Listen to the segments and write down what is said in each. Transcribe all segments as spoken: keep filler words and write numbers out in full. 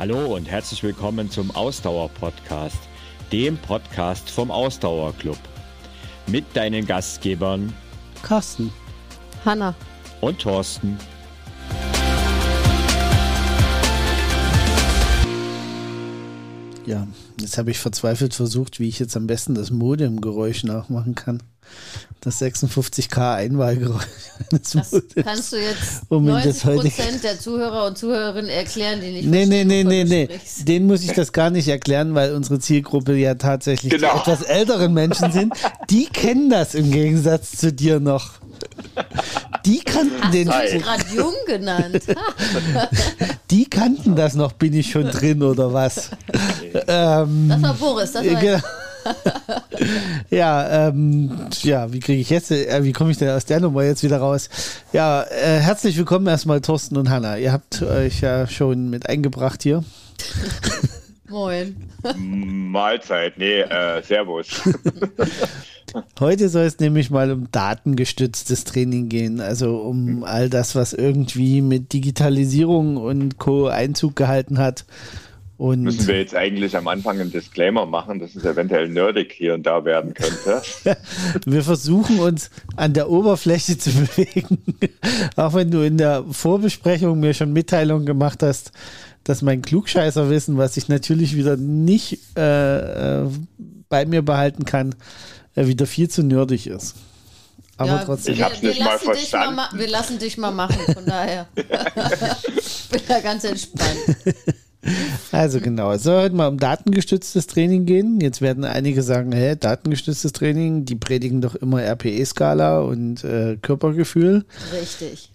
Hallo und herzlich willkommen zum Ausdauer-Podcast, dem Podcast vom Ausdauerclub. Mit deinen Gastgebern Carsten, Hanna und Thorsten. Ja, jetzt habe ich verzweifelt versucht, wie ich jetzt am besten das Modem-Geräusch nachmachen kann. Das sechsundfünfzig K Einwahlgeräusch. Das kannst du jetzt um neunzig Prozent der Zuhörer und Zuhörerinnen erklären, die nicht nee, verstehen, nee, nee, nee, nee. Denen muss ich das gar nicht erklären, weil unsere Zielgruppe ja tatsächlich genau. die etwas älteren Menschen sind. Die kennen das im Gegensatz zu dir noch. Die kannten Hast den. Du mich gerade jung genannt. Die kannten das noch, bin ich schon drin oder was? ähm, das war Boris, das war genau. ja, ähm, ja, wie kriege ich jetzt, äh, wie komme ich denn aus der Nummer jetzt wieder raus? Ja, äh, herzlich willkommen erstmal Thorsten und Hanna. Ihr habt euch ja schon mit eingebracht hier. Moin. Mahlzeit, nee, äh, Servus. Heute soll es nämlich mal um datengestütztes Training gehen, also um all das, was irgendwie mit Digitalisierung und Co. Einzug gehalten hat. Und müssen wir jetzt eigentlich am Anfang einen Disclaimer machen, dass es eventuell nerdig hier und da werden könnte? Wir versuchen uns an der Oberfläche zu bewegen, auch wenn du in der Vorbesprechung mir schon Mitteilungen gemacht hast, dass mein Klugscheißerwissen, was ich natürlich wieder nicht äh, äh, bei mir behalten kann, äh, wieder viel zu nerdig ist. Aber ja, trotzdem. Ich hab's wir, nicht wir mal lassen verstanden. Dich mal, wir lassen dich mal machen, von daher. Ich bin da ganz entspannt. Also genau, es soll heute mal um datengestütztes Training gehen. Jetzt werden einige sagen, hä, datengestütztes Training, die predigen doch immer R P E-Skala und äh, Körpergefühl. Richtig.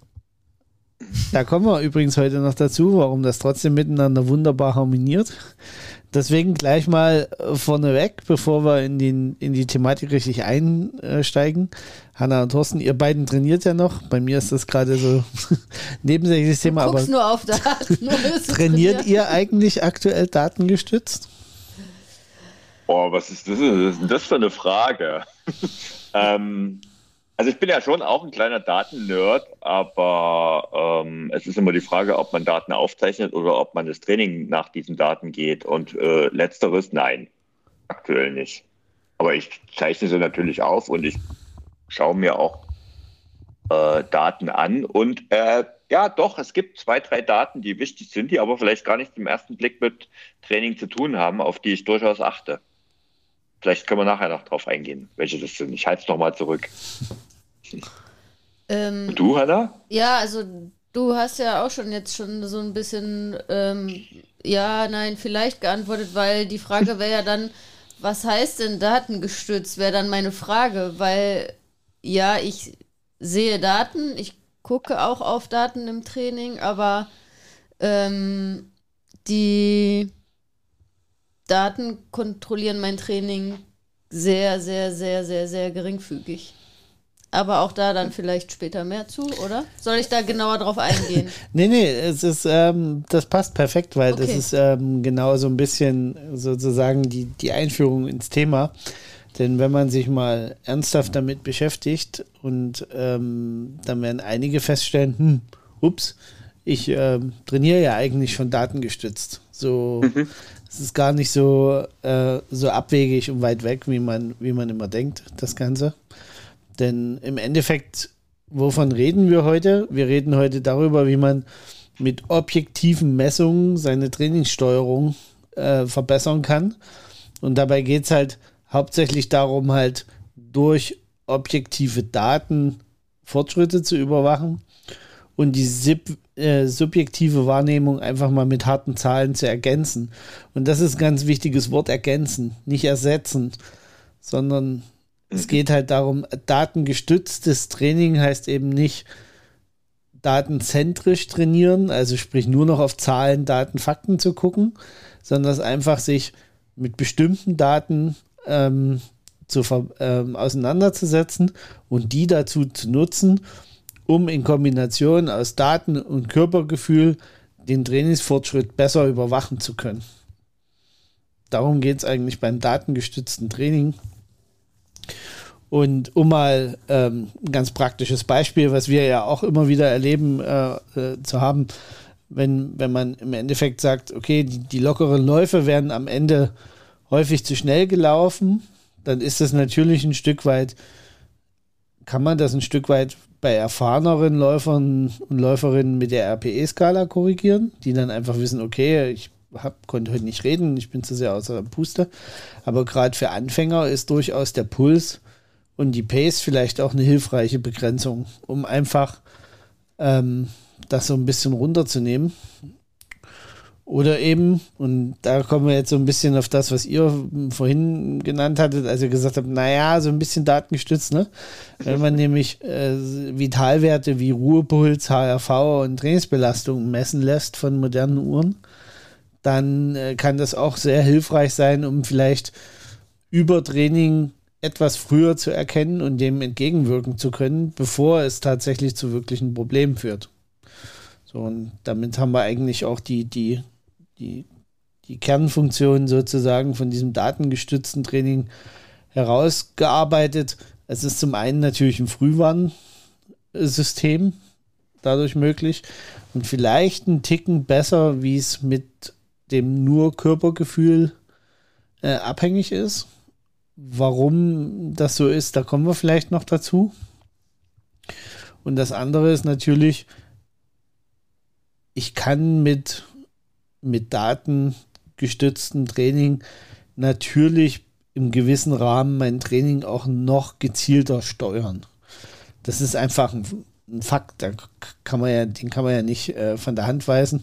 Da kommen wir übrigens heute noch dazu, warum das trotzdem miteinander wunderbar harmoniert. Deswegen gleich mal vorneweg, bevor wir in, den, in die Thematik richtig einsteigen. Hanna und Thorsten, ihr beiden trainiert ja noch. Bei mir ist das gerade so nebensächliches Thema. Du guckst aber nur auf Daten. trainiert ihr eigentlich aktuell datengestützt? Boah, was ist das, was ist denn das für eine Frage? ähm, also ich bin ja schon auch ein kleiner Daten-Nerd, aber ähm, es ist immer die Frage, ob man Daten aufzeichnet oder ob man das Training nach diesen Daten geht. Und äh, letzteres, nein, aktuell nicht. Aber ich zeichne sie natürlich auf und ich schaue mir auch äh, Daten an. Und äh, ja, doch, es gibt zwei, drei Daten, die wichtig sind, die aber vielleicht gar nicht im ersten Blick mit Training zu tun haben, auf die ich durchaus achte. Vielleicht können wir nachher noch drauf eingehen, welche das sind. Ich halte es nochmal zurück. Ähm, Und du, Hanna? Ja, also du hast ja auch schon jetzt schon so ein bisschen ähm, ja, nein, vielleicht geantwortet, weil die Frage wäre ja dann, was heißt denn datengestützt, wäre dann meine Frage, weil ja, ich sehe Daten, ich gucke auch auf Daten im Training, aber ähm, die Daten kontrollieren mein Training sehr, sehr, sehr, sehr, sehr geringfügig. Aber auch da dann vielleicht später mehr zu, oder? Soll ich da genauer drauf eingehen? nee, nee, es ist, ähm, das passt perfekt, weil Okay. das ist ähm, genau so ein bisschen sozusagen die, die Einführung ins Thema. Denn wenn man sich mal ernsthaft damit beschäftigt und ähm, dann werden einige feststellen, hm, ups, ich ähm, trainiere ja eigentlich schon datengestützt. So, Mhm. es ist gar nicht so, äh, so abwegig und weit weg, wie man, wie man immer denkt, das Ganze. Denn im Endeffekt, wovon reden wir heute? Wir reden heute darüber, wie man mit objektiven Messungen seine Trainingssteuerung äh, verbessern kann. Und dabei geht es halt hauptsächlich darum, halt durch objektive Daten Fortschritte zu überwachen und die sub, äh, subjektive Wahrnehmung einfach mal mit harten Zahlen zu ergänzen. Und das ist ein ganz wichtiges Wort, ergänzen, nicht ersetzen, sondern es geht halt darum, datengestütztes Training heißt eben nicht datenzentrisch trainieren, also sprich nur noch auf Zahlen, Daten, Fakten zu gucken, sondern es einfach sich mit bestimmten Daten ähm, zu, ähm, auseinanderzusetzen und die dazu zu nutzen, um in Kombination aus Daten und Körpergefühl den Trainingsfortschritt besser überwachen zu können. Darum geht es eigentlich beim datengestützten Training. Und um mal ähm, ein ganz praktisches Beispiel, was wir ja auch immer wieder erleben äh, äh, zu haben, wenn, wenn man im Endeffekt sagt, okay, die, die lockeren Läufe werden am Ende häufig zu schnell gelaufen, dann ist das natürlich ein Stück weit, kann man das ein Stück weit bei erfahreneren Läufern und Läuferinnen mit der R P E-Skala korrigieren, die dann einfach wissen, okay, ich hab, konnte heute nicht reden, ich bin zu sehr außer der Puste. Aber gerade für Anfänger ist durchaus der Puls und die Pace vielleicht auch eine hilfreiche Begrenzung, um einfach ähm, das so ein bisschen runterzunehmen. Oder eben, und da kommen wir jetzt so ein bisschen auf das, was ihr vorhin genannt hattet, als ihr gesagt habt, naja, so ein bisschen datengestützt, ne? Wenn man nämlich äh, Vitalwerte wie Ruhepuls, H R V und Trainingsbelastung messen lässt von modernen Uhren, dann äh, kann das auch sehr hilfreich sein, um vielleicht Übertraining etwas früher zu erkennen und dem entgegenwirken zu können, bevor es tatsächlich zu wirklichen Problemen führt. So, und damit haben wir eigentlich auch die, die Die, die Kernfunktion sozusagen von diesem datengestützten Training herausgearbeitet. Es ist zum einen natürlich ein Frühwarnsystem dadurch möglich und vielleicht ein Ticken besser, wie es mit dem nur Körpergefühl äh, abhängig ist. Warum das so ist, da kommen wir vielleicht noch dazu. Und das andere ist natürlich, ich kann mit mit datengestütztem Training natürlich im gewissen Rahmen mein Training auch noch gezielter steuern. Das ist einfach ein, ein Fakt, da kann man ja, den kann man ja nicht äh, von der Hand weisen.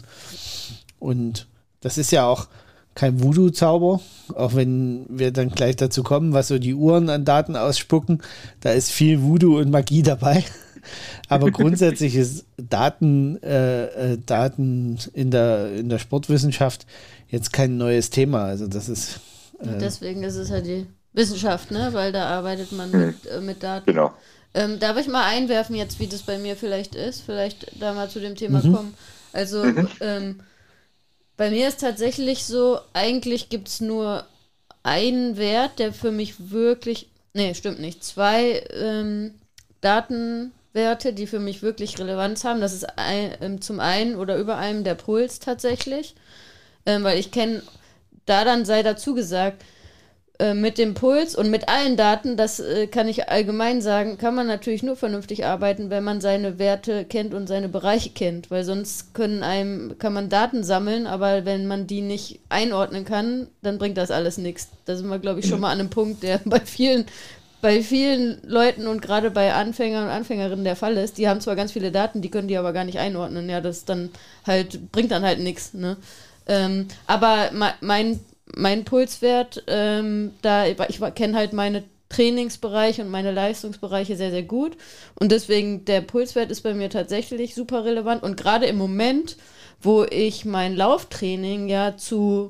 Und das ist ja auch kein Voodoo-Zauber, auch wenn wir dann gleich dazu kommen, was so die Uhren an Daten ausspucken. Da ist viel Voodoo und Magie dabei. Aber grundsätzlich ist Daten, äh, äh, Daten in der, in der Sportwissenschaft jetzt kein neues Thema. Also das ist. Äh Deswegen ist es halt die Wissenschaft, ne? Weil da arbeitet man hm. mit, äh, mit Daten. Genau. Ähm, darf ich mal einwerfen jetzt, wie das bei mir vielleicht ist? Vielleicht da mal zu dem Thema Mhm. kommen. Also mhm. ähm, bei mir ist tatsächlich so, eigentlich gibt es nur einen Wert, der für mich wirklich, nee, stimmt nicht, zwei ähm, Daten Werte, die für mich wirklich Relevanz haben. Das ist ein, ähm, zum einen oder über einem der Puls tatsächlich, ähm, weil ich kenne, da dann sei dazu gesagt, äh, mit dem Puls und mit allen Daten, das äh, kann ich allgemein sagen, kann man natürlich nur vernünftig arbeiten, wenn man seine Werte kennt und seine Bereiche kennt, weil sonst können einem, kann man Daten sammeln, aber wenn man die nicht einordnen kann, dann bringt das alles nichts. Da sind wir, glaube ich, schon mal an einem Punkt, der bei vielen bei vielen Leuten und gerade bei Anfängern und Anfängerinnen der Fall ist. Die haben zwar ganz viele Daten, die können die aber gar nicht einordnen. Ja, das dann halt, bringt dann halt nichts, ne? Ähm, aber mein, mein Pulswert, ähm, da, ich kenne halt meine Trainingsbereiche und meine Leistungsbereiche sehr, sehr gut. Und deswegen, der Pulswert ist bei mir tatsächlich super relevant. Und gerade im Moment, wo ich mein Lauftraining ja zu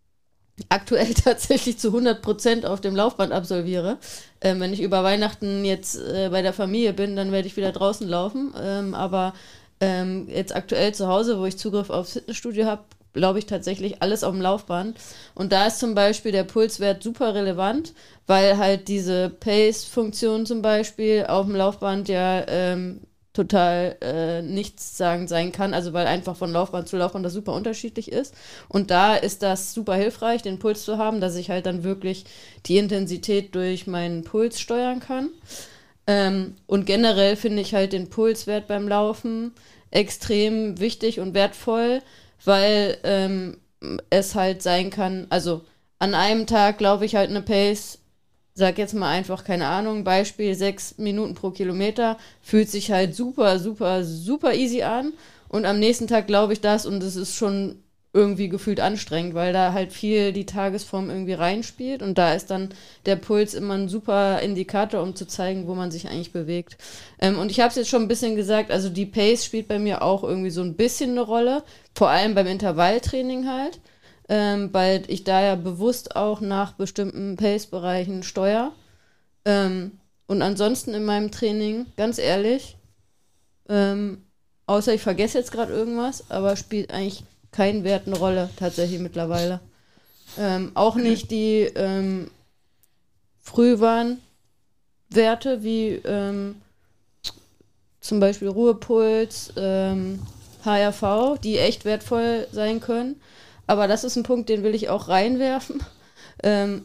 aktuell tatsächlich zu hundert Prozent auf dem Laufband absolviere. Ähm, wenn ich über Weihnachten jetzt äh, bei der Familie bin, dann werde ich wieder draußen laufen. Ähm, aber ähm, jetzt aktuell zu Hause, wo ich Zugriff aufs Fitnessstudio habe, glaube ich tatsächlich alles auf dem Laufband. Und da ist zum Beispiel der Pulswert super relevant, weil halt diese Pace-Funktion zum Beispiel auf dem Laufband ja ähm, total äh, nichtssagend sein kann, also weil einfach von Laufband zu Laufband das super unterschiedlich ist. Und da ist das super hilfreich, den Puls zu haben, dass ich halt dann wirklich die Intensität durch meinen Puls steuern kann. Ähm, und generell finde ich halt den Pulswert beim Laufen extrem wichtig und wertvoll, weil ähm, es halt sein kann, also an einem Tag laufe ich halt eine Pace, sag jetzt mal einfach, keine Ahnung, Beispiel sechs Minuten pro Kilometer, fühlt sich halt super, super, super easy an und am nächsten Tag glaube ich das und es ist schon irgendwie gefühlt anstrengend, weil da halt viel die Tagesform irgendwie reinspielt und da ist dann der Puls immer ein super Indikator, um zu zeigen, wo man sich eigentlich bewegt. Ähm, und ich habe es jetzt schon ein bisschen gesagt, also die Pace spielt bei mir auch irgendwie so ein bisschen eine Rolle, vor allem beim Intervalltraining halt. Ähm, weil ich da ja bewusst auch nach bestimmten Pace-Bereichen steuere. Ähm, und ansonsten in meinem Training, ganz ehrlich, ähm, außer ich vergesse jetzt gerade irgendwas, aber spielt eigentlich kein Wert eine Rolle tatsächlich mittlerweile. Ähm, auch nicht die ähm, Frühwarnwerte wie ähm, zum Beispiel Ruhepuls, ähm, H R V, die echt wertvoll sein können. Aber das ist ein Punkt, den will ich auch reinwerfen. Ähm,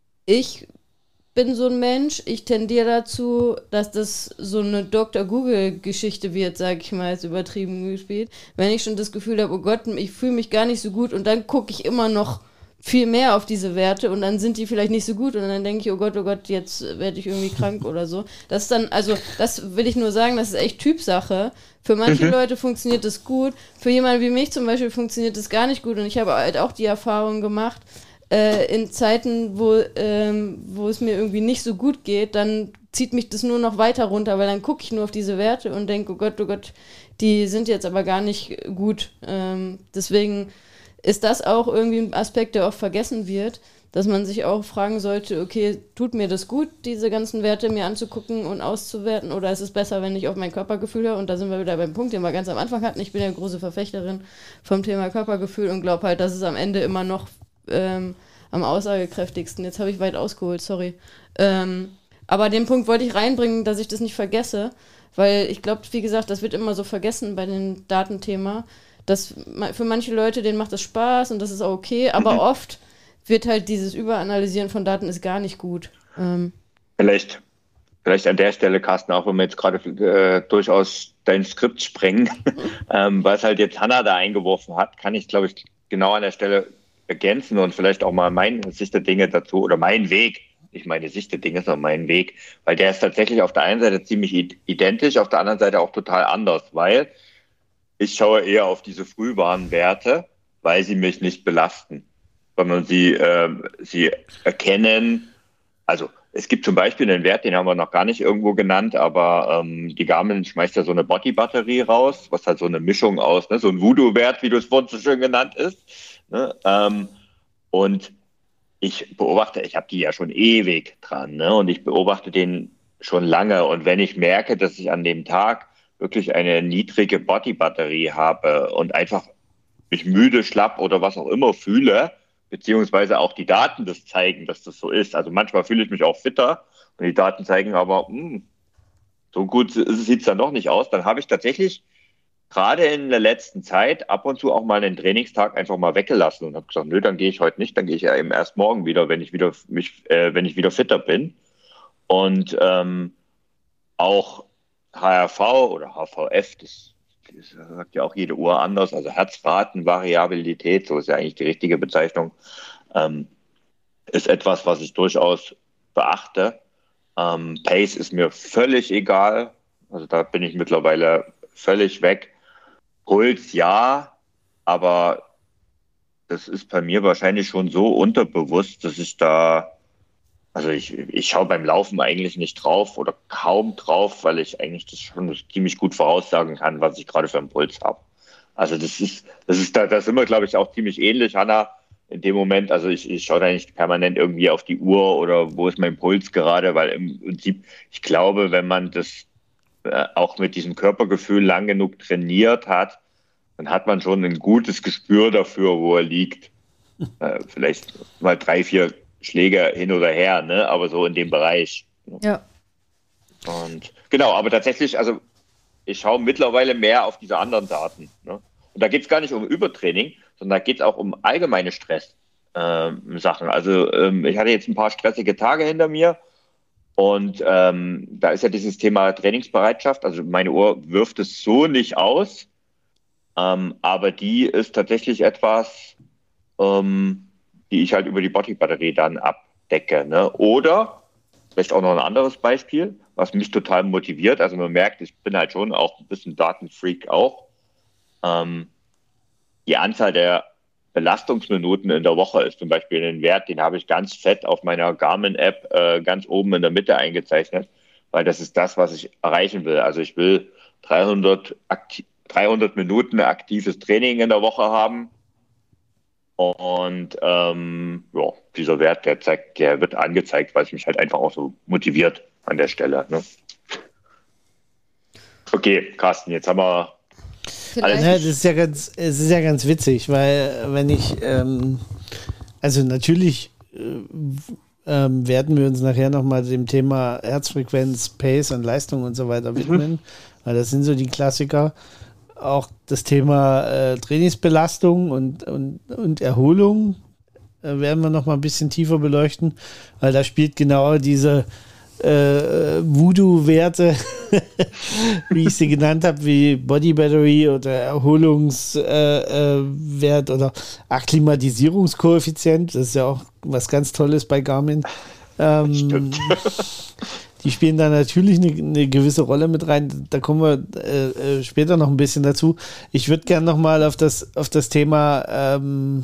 ich bin so ein Mensch, ich tendiere dazu, dass das so eine Doktor Google-Geschichte wird, sage ich mal, jetzt übertrieben gespielt. Wenn ich schon das Gefühl habe, oh Gott, ich fühle mich gar nicht so gut und dann gucke ich immer noch viel mehr auf diese Werte und dann sind die vielleicht nicht so gut und dann denke ich, oh Gott, oh Gott, jetzt werde ich irgendwie krank oder so. Das ist dann, also das will ich nur sagen, das ist echt Typsache. Für manche mhm. Leute funktioniert das gut, für jemanden wie mich zum Beispiel funktioniert das gar nicht gut und ich habe halt auch die Erfahrung gemacht, Äh, in Zeiten, wo, ähm, wo es mir irgendwie nicht so gut geht, dann zieht mich das nur noch weiter runter, weil dann gucke ich nur auf diese Werte und denke, oh Gott, oh Gott, die sind jetzt aber gar nicht gut. Ähm, deswegen ist das auch irgendwie ein Aspekt, der oft vergessen wird, dass man sich auch fragen sollte, okay, tut mir das gut, diese ganzen Werte mir anzugucken und auszuwerten, oder ist es besser, wenn ich auf mein Körpergefühl höre? Und da sind wir wieder beim Punkt, den wir ganz am Anfang hatten. Ich bin ja eine große Verfechterin vom Thema Körpergefühl und glaube halt, dass es am Ende immer noch Ähm, am aussagekräftigsten. Jetzt habe ich weit ausgeholt, sorry. Ähm, aber den Punkt wollte ich reinbringen, dass ich das nicht vergesse, weil ich glaube, wie gesagt, das wird immer so vergessen bei dem Datenthema, dass für manche Leute, denen macht das Spaß und das ist auch okay, aber mhm. oft wird halt dieses Überanalysieren von Daten ist gar nicht gut. Ähm. Vielleicht, vielleicht an der Stelle, Carsten, auch wenn wir jetzt gerade äh, durchaus dein Skript sprengen, ähm, was halt jetzt Hanna da eingeworfen hat, kann ich, glaube ich, genau an der Stelle ergänzen und vielleicht auch mal meine Sicht der Dinge dazu oder mein Weg, nicht meine Sicht der Dinge, sondern mein Weg, weil der ist tatsächlich auf der einen Seite ziemlich identisch, auf der anderen Seite auch total anders, weil ich schaue eher auf diese Frühwarnwerte, weil sie mich nicht belasten, sondern sie, äh, sie erkennen, also es gibt zum Beispiel einen Wert, den haben wir noch gar nicht irgendwo genannt, aber ähm, die Garmin schmeißt ja so eine Body-Batterie raus, was halt so eine Mischung aus, ne, so ein Voodoo-Wert, wie du es vorhin so schön genannt ist. Ne, ähm, und ich beobachte, ich habe die ja schon ewig dran, ne, und ich beobachte den schon lange. Und wenn ich merke, dass ich an dem Tag wirklich eine niedrige Body-Batterie habe und einfach mich müde, schlapp oder was auch immer fühle, beziehungsweise auch die Daten das zeigen, dass das so ist. Also manchmal fühle ich mich auch fitter und die Daten zeigen aber, mh, so gut sieht es dann doch nicht aus. Dann habe ich tatsächlich gerade in der letzten Zeit ab und zu auch mal einen Trainingstag einfach mal weggelassen und habe gesagt, nö, dann gehe ich heute nicht, dann gehe ich ja eben erst morgen wieder, wenn ich wieder mich, äh, wenn ich wieder fitter bin. Und ähm, auch H R V oder H V F, das, das sagt ja auch jede Uhr anders, also Herzratenvariabilität, so ist ja eigentlich die richtige Bezeichnung, ähm, ist etwas, was ich durchaus beachte. Ähm, Pace ist mir völlig egal, also da bin ich mittlerweile völlig weg. Puls ja, aber das ist bei mir wahrscheinlich schon so unterbewusst, dass ich da, also ich, ich schaue beim Laufen eigentlich nicht drauf oder kaum drauf, weil ich eigentlich das schon ziemlich gut voraussagen kann, was ich gerade für einen Puls habe. Also das ist, das ist da, das sind wir, glaube ich, auch ziemlich ähnlich, Hanna, in dem Moment. Also ich, ich schaue da nicht permanent irgendwie auf die Uhr oder wo ist mein Puls gerade, weil im Prinzip, ich glaube, wenn man das auch mit diesem Körpergefühl lang genug trainiert hat, dann hat man schon ein gutes Gespür dafür, wo er liegt. Äh, vielleicht mal drei, vier Schläge hin oder her, ne? Aber so in dem Bereich. Ja. Und genau, aber tatsächlich, also ich schaue mittlerweile mehr auf diese anderen Daten. Ne? Und da geht es gar nicht um Übertraining, sondern da geht es auch um allgemeine Stress-Sachen. Ähm, also ähm, ich hatte jetzt ein paar stressige Tage hinter mir. Und ähm, da ist ja dieses Thema Trainingsbereitschaft, also meine Uhr wirft es so nicht aus, ähm, aber die ist tatsächlich etwas, ähm, die ich halt über die Body-Batterie dann abdecke. Ne? Oder, vielleicht auch noch ein anderes Beispiel, was mich total motiviert, also man merkt, ich bin halt schon auch ein bisschen Datenfreak auch, ähm, die Anzahl der Belastungsminuten in der Woche ist zum Beispiel ein Wert, den habe ich ganz fett auf meiner Garmin-App äh, ganz oben in der Mitte eingezeichnet, weil das ist das, was ich erreichen will. Also ich will dreihundert, akti- dreihundert Minuten aktives Training in der Woche haben und ähm, ja, dieser Wert, der zeigt, der wird angezeigt, weil es mich halt einfach auch so motiviert an der Stelle. Ne? Okay, Carsten, jetzt haben wir alles. Ja, das ist ja ganz, es ist ja ganz witzig, weil wenn ich, ähm, also natürlich äh, ähm, werden wir uns nachher nochmal dem Thema Herzfrequenz, Pace und Leistung und so weiter widmen, mhm. weil das sind so die Klassiker. auch das Thema äh, Trainingsbelastung und, und, und Erholung äh, werden wir noch mal ein bisschen tiefer beleuchten, weil da spielt genau diese äh, Voodoo-Werte, wie ich sie genannt habe, wie Body Battery oder Erholungswert äh, äh, oder Akklimatisierungskoeffizient. Das ist ja auch was ganz Tolles bei Garmin. Ähm, Stimmt. Die spielen da natürlich eine, eine gewisse Rolle mit rein. Da kommen wir äh, später noch ein bisschen dazu. Ich würde gerne noch mal auf das, auf das Thema ähm,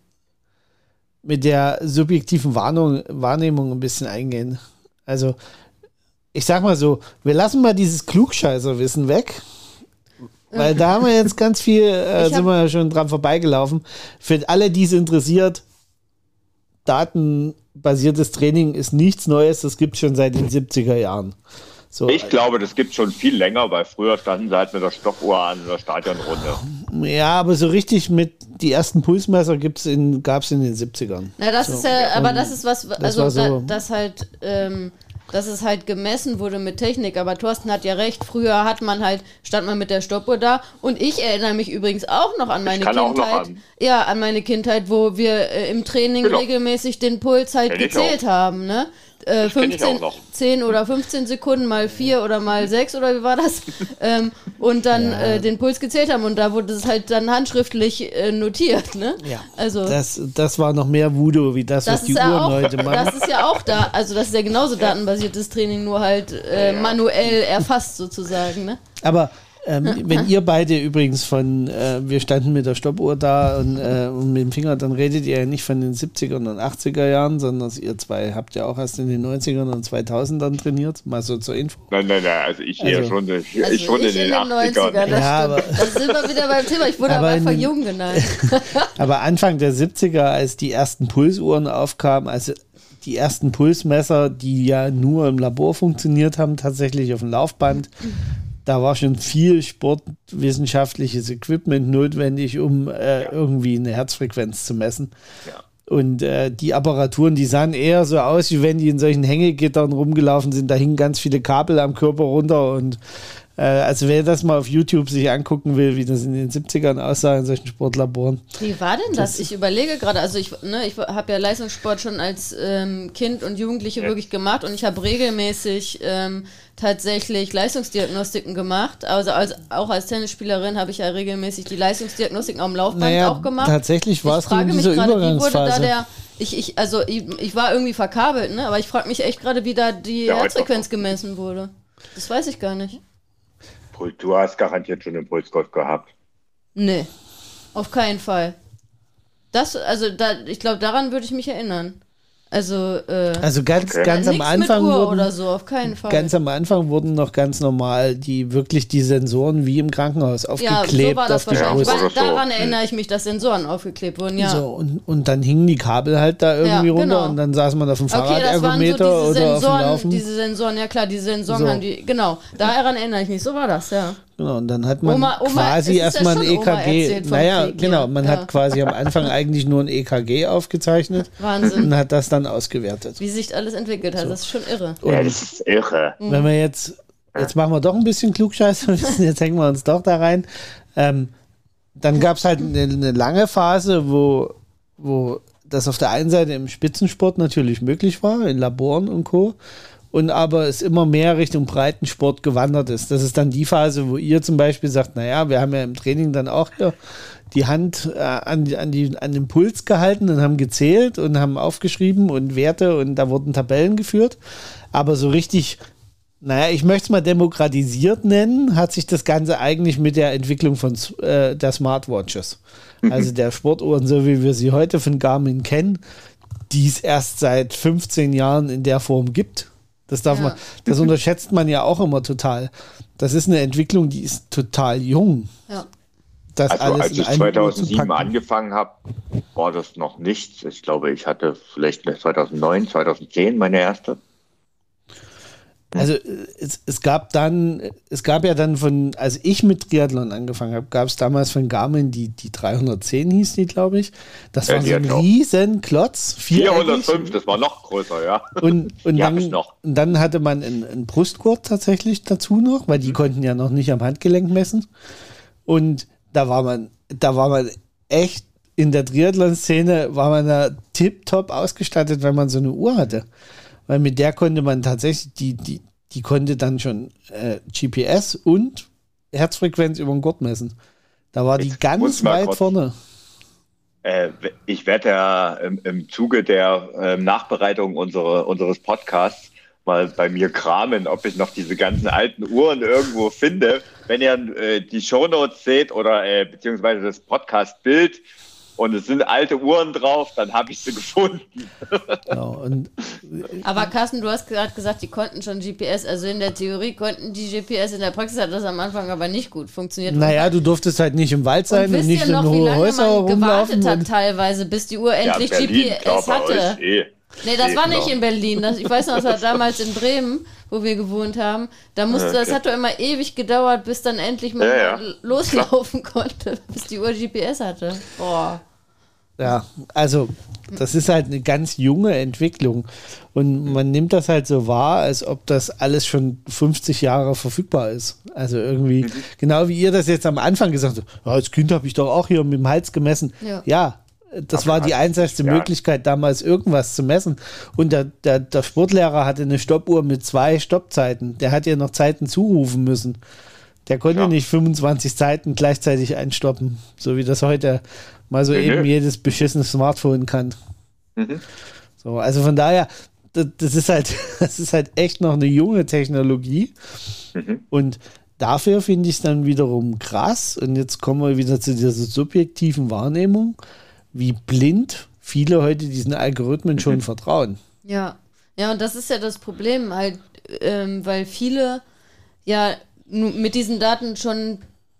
mit der subjektiven Warnung, Wahrnehmung ein bisschen eingehen. Also, ich sag mal so, wir lassen mal dieses Klugscheißerwissen weg, weil da haben wir jetzt ganz viel, äh, sind wir ja schon dran vorbeigelaufen. Für alle, die es interessiert, datenbasiertes Training ist nichts Neues, das gibt es schon seit den siebziger Jahren. So, ich glaube, das gibt es schon viel länger, weil früher standen sie halt mit der Stoppuhr an der Stadionrunde. Ja, aber so richtig mit die ersten Pulsmesser gibt's in, gab es in den siebzigern. Na, das so. ist ja, aber das ist was, also das, so. da, das halt, ähm, dass es halt gemessen wurde mit Technik, aber Thorsten hat ja recht, früher hat man halt, stand man mit der Stoppuhr da und ich erinnere mich übrigens auch noch an meine ich kann Kindheit. Auch noch an. Ja, an meine Kindheit, wo wir äh, im Training genau. regelmäßig den Puls halt Kenn gezählt haben, ne? Äh, fünfzehn, zehn oder fünfzehn Sekunden mal vier oder mal sechs oder wie war das? ähm, und dann ja. äh, den Puls gezählt haben und da wurde es halt dann handschriftlich äh, notiert, ne? Ja. Also das, das war noch mehr Voodoo wie das, das was die ja Uhren auch, heute machen. Das ist ja auch da, also das ist ja genauso datenbasiertes Training, nur halt äh, ja. manuell erfasst sozusagen, ne? Aber ähm, wenn ihr beide übrigens von, äh, wir standen mit der Stoppuhr da und, äh, und mit dem Finger, dann redet ihr ja nicht von den siebzigern und achtziger Jahren, sondern ihr zwei habt ja auch erst in den neunzigern und zweitausendern trainiert, mal so zur Info. Nein, nein, nein, also ich eher also, schon, ich, also ich schon ich in den, in den achtzigern. neunzigern, das ja, stimmt. aber, das sind wir wieder beim Thema, ich wurde aber, aber einfach den, jung genannt. Aber Anfang der siebziger, als die ersten Pulsuhren aufkamen, also die ersten Pulsmesser, die ja nur im Labor funktioniert haben, tatsächlich auf dem Laufband, da war schon viel sportwissenschaftliches Equipment notwendig, um äh, ja. irgendwie eine Herzfrequenz zu messen. Ja. Und äh, die Apparaturen, die sahen eher so aus, wie wenn die in solchen Hängegittern rumgelaufen sind. Da hingen ganz viele Kabel am Körper runter. Und äh, also wer das mal auf YouTube sich angucken will, wie das in den siebzigern aussah in solchen Sportlaboren. Wie war denn das? das ich überlege gerade, also ich, ne, ich habe ja Leistungssport schon als ähm, Kind und Jugendliche ja. wirklich gemacht und ich habe regelmäßig ähm, tatsächlich Leistungsdiagnostiken gemacht. Also als, auch als Tennisspielerin habe ich ja regelmäßig die Leistungsdiagnostiken am Laufband naja, auch gemacht. Tatsächlich war es in dieser grade, Übergangsphase. Der, ich, ich, also ich, ich war irgendwie verkabelt, ne? Aber ich frage mich echt gerade, wie da die ja, Herzfrequenz gemessen wurde. Das weiß ich gar nicht. Du hast garantiert schon einen Pulsgott gehabt. Nee, auf keinen Fall. Das, also da, ich glaube, daran würde ich mich erinnern. Also, äh, also ganz, okay. ganz am Anfang mit Uhr wurden, oder so, auf keinen Fall. Ganz am Anfang wurden noch ganz normal die wirklich die Sensoren wie im Krankenhaus aufgeklebt. Ja, so war das auf wahrscheinlich. Ja, daran so. erinnere ich mich, dass Sensoren aufgeklebt wurden, ja. So, und, und dann hingen die Kabel halt da irgendwie ja, runter genau. und dann saß man auf dem Fahrradergometer okay, so oder auf dem Laufen. Diese Sensoren, ja klar, diese Sensoren so. haben die, genau, daran erinnere ich mich, so war das, ja. Genau, und dann hat man Oma, Oma, quasi erstmal ja ein E K G. Naja, Krieg, genau, ja. man ja. hat quasi am Anfang eigentlich nur ein E K G aufgezeichnet. Wahnsinn. Und hat das dann ausgewertet. Wie sich alles entwickelt hat, so. Das ist schon irre. Und ja, das ist irre. Wenn wir jetzt, jetzt machen wir doch ein bisschen Klugscheiß, jetzt hängen wir uns doch da rein. Ähm, dann gab es halt eine, eine lange Phase, wo, wo das auf der einen Seite im Spitzensport natürlich möglich war, in Laboren und Co., und aber es immer mehr Richtung Breitensport gewandert ist. Das ist dann die Phase, wo ihr zum Beispiel sagt, naja, wir haben ja im Training dann auch hier die Hand äh, an, die, an, die, an den Puls gehalten und haben gezählt und haben aufgeschrieben und Werte und da wurden Tabellen geführt. Aber so richtig, naja, ich möchte es mal demokratisiert nennen, hat sich das Ganze eigentlich mit der Entwicklung von äh, der Smartwatches, also der Sportuhren, so wie wir sie heute von Garmin kennen, die es erst seit fünfzehn Jahren in der Form gibt. Das darf ja. man, das unterschätzt man ja auch immer total. Das ist eine Entwicklung, die ist total jung. Ja. Das also alles als ich zweitausendsieben angefangen habe, war das noch nichts. Ich glaube, ich hatte vielleicht zweitausendneun, zweitausendzehn meine erste. Also es, es gab dann, es gab ja dann von, als ich mit Triathlon angefangen habe, gab es damals von Garmin die, die dreihundertzehn hieß die, glaube ich. Das war ja, so ein riesen Klotz. vierhundertfünf, das war noch größer, ja. Und, und, dann, noch. und dann hatte man einen, einen Brustgurt tatsächlich dazu noch, weil die mhm. konnten ja noch nicht am Handgelenk messen. Und da war man, da war man echt in der Triathlon-Szene war man da tipptopp ausgestattet, wenn man so eine Uhr hatte. Weil mit der konnte man tatsächlich, die, die, die konnte dann schon äh, G P S und Herzfrequenz über den Gurt messen. Da war die Jetzt ganz weit kurz, vorne. Äh, ich werde ja im, im Zuge der äh, Nachbereitung unsere, unseres Podcasts mal bei mir kramen, ob ich noch diese ganzen alten Uhren irgendwo finde. Wenn ihr äh, die Shownotes seht oder äh, beziehungsweise das Podcast-Bild und es sind alte Uhren drauf, dann habe ich sie gefunden. Genau, und Aber Carsten, du hast gerade gesagt, die konnten schon G P S, also in der Theorie konnten die G P S, in der Praxis hat das am Anfang aber nicht gut funktioniert. naja, du durftest halt nicht im Wald sein und, und nicht wisst ihr in noch, wie hohe lange Häuser man rumlaufen. gewartet hat Und teilweise, bis die Uhr endlich ja, Berlin, G P S klar, bei hatte? euch eh. Nee, das Eh, war nicht genau. in Berlin. Das, ich weiß noch, das war damals in Bremen, wo wir gewohnt haben. Da musste, Okay. das hat doch immer ewig gedauert, bis dann endlich mal Ja, ja. loslaufen konnte, bis die Uhr G P S hatte. Boah. ja, also das ist halt eine ganz junge Entwicklung und man nimmt das halt so wahr, als ob das alles schon fünfzig Jahre verfügbar ist. Also irgendwie, Mhm. genau wie ihr das jetzt am Anfang gesagt habt, ja, als Kind habe ich doch auch hier mit dem Hals gemessen. Ja. ja das Aber war die hat- einzigste ja. Möglichkeit, damals irgendwas zu messen. Und der, der, der Sportlehrer hatte eine Stoppuhr mit zwei Stoppzeiten. Der hat ja noch Zeiten zurufen müssen. Der konnte Ja. nicht fünfundzwanzig Zeiten gleichzeitig einstoppen, so wie das heute mal so Nee, eben nee. jedes beschissene Smartphone kann. Mhm. So, also von daher, das, das ist halt, das ist halt echt noch eine junge Technologie. Mhm. Und dafür finde ich es dann wiederum krass. Und jetzt kommen wir wieder zu dieser subjektiven Wahrnehmung, wie blind viele heute diesen Algorithmen schon vertrauen. Ja. Ja, und das ist ja das Problem, halt, ähm, weil viele ja nu- mit diesen Daten schon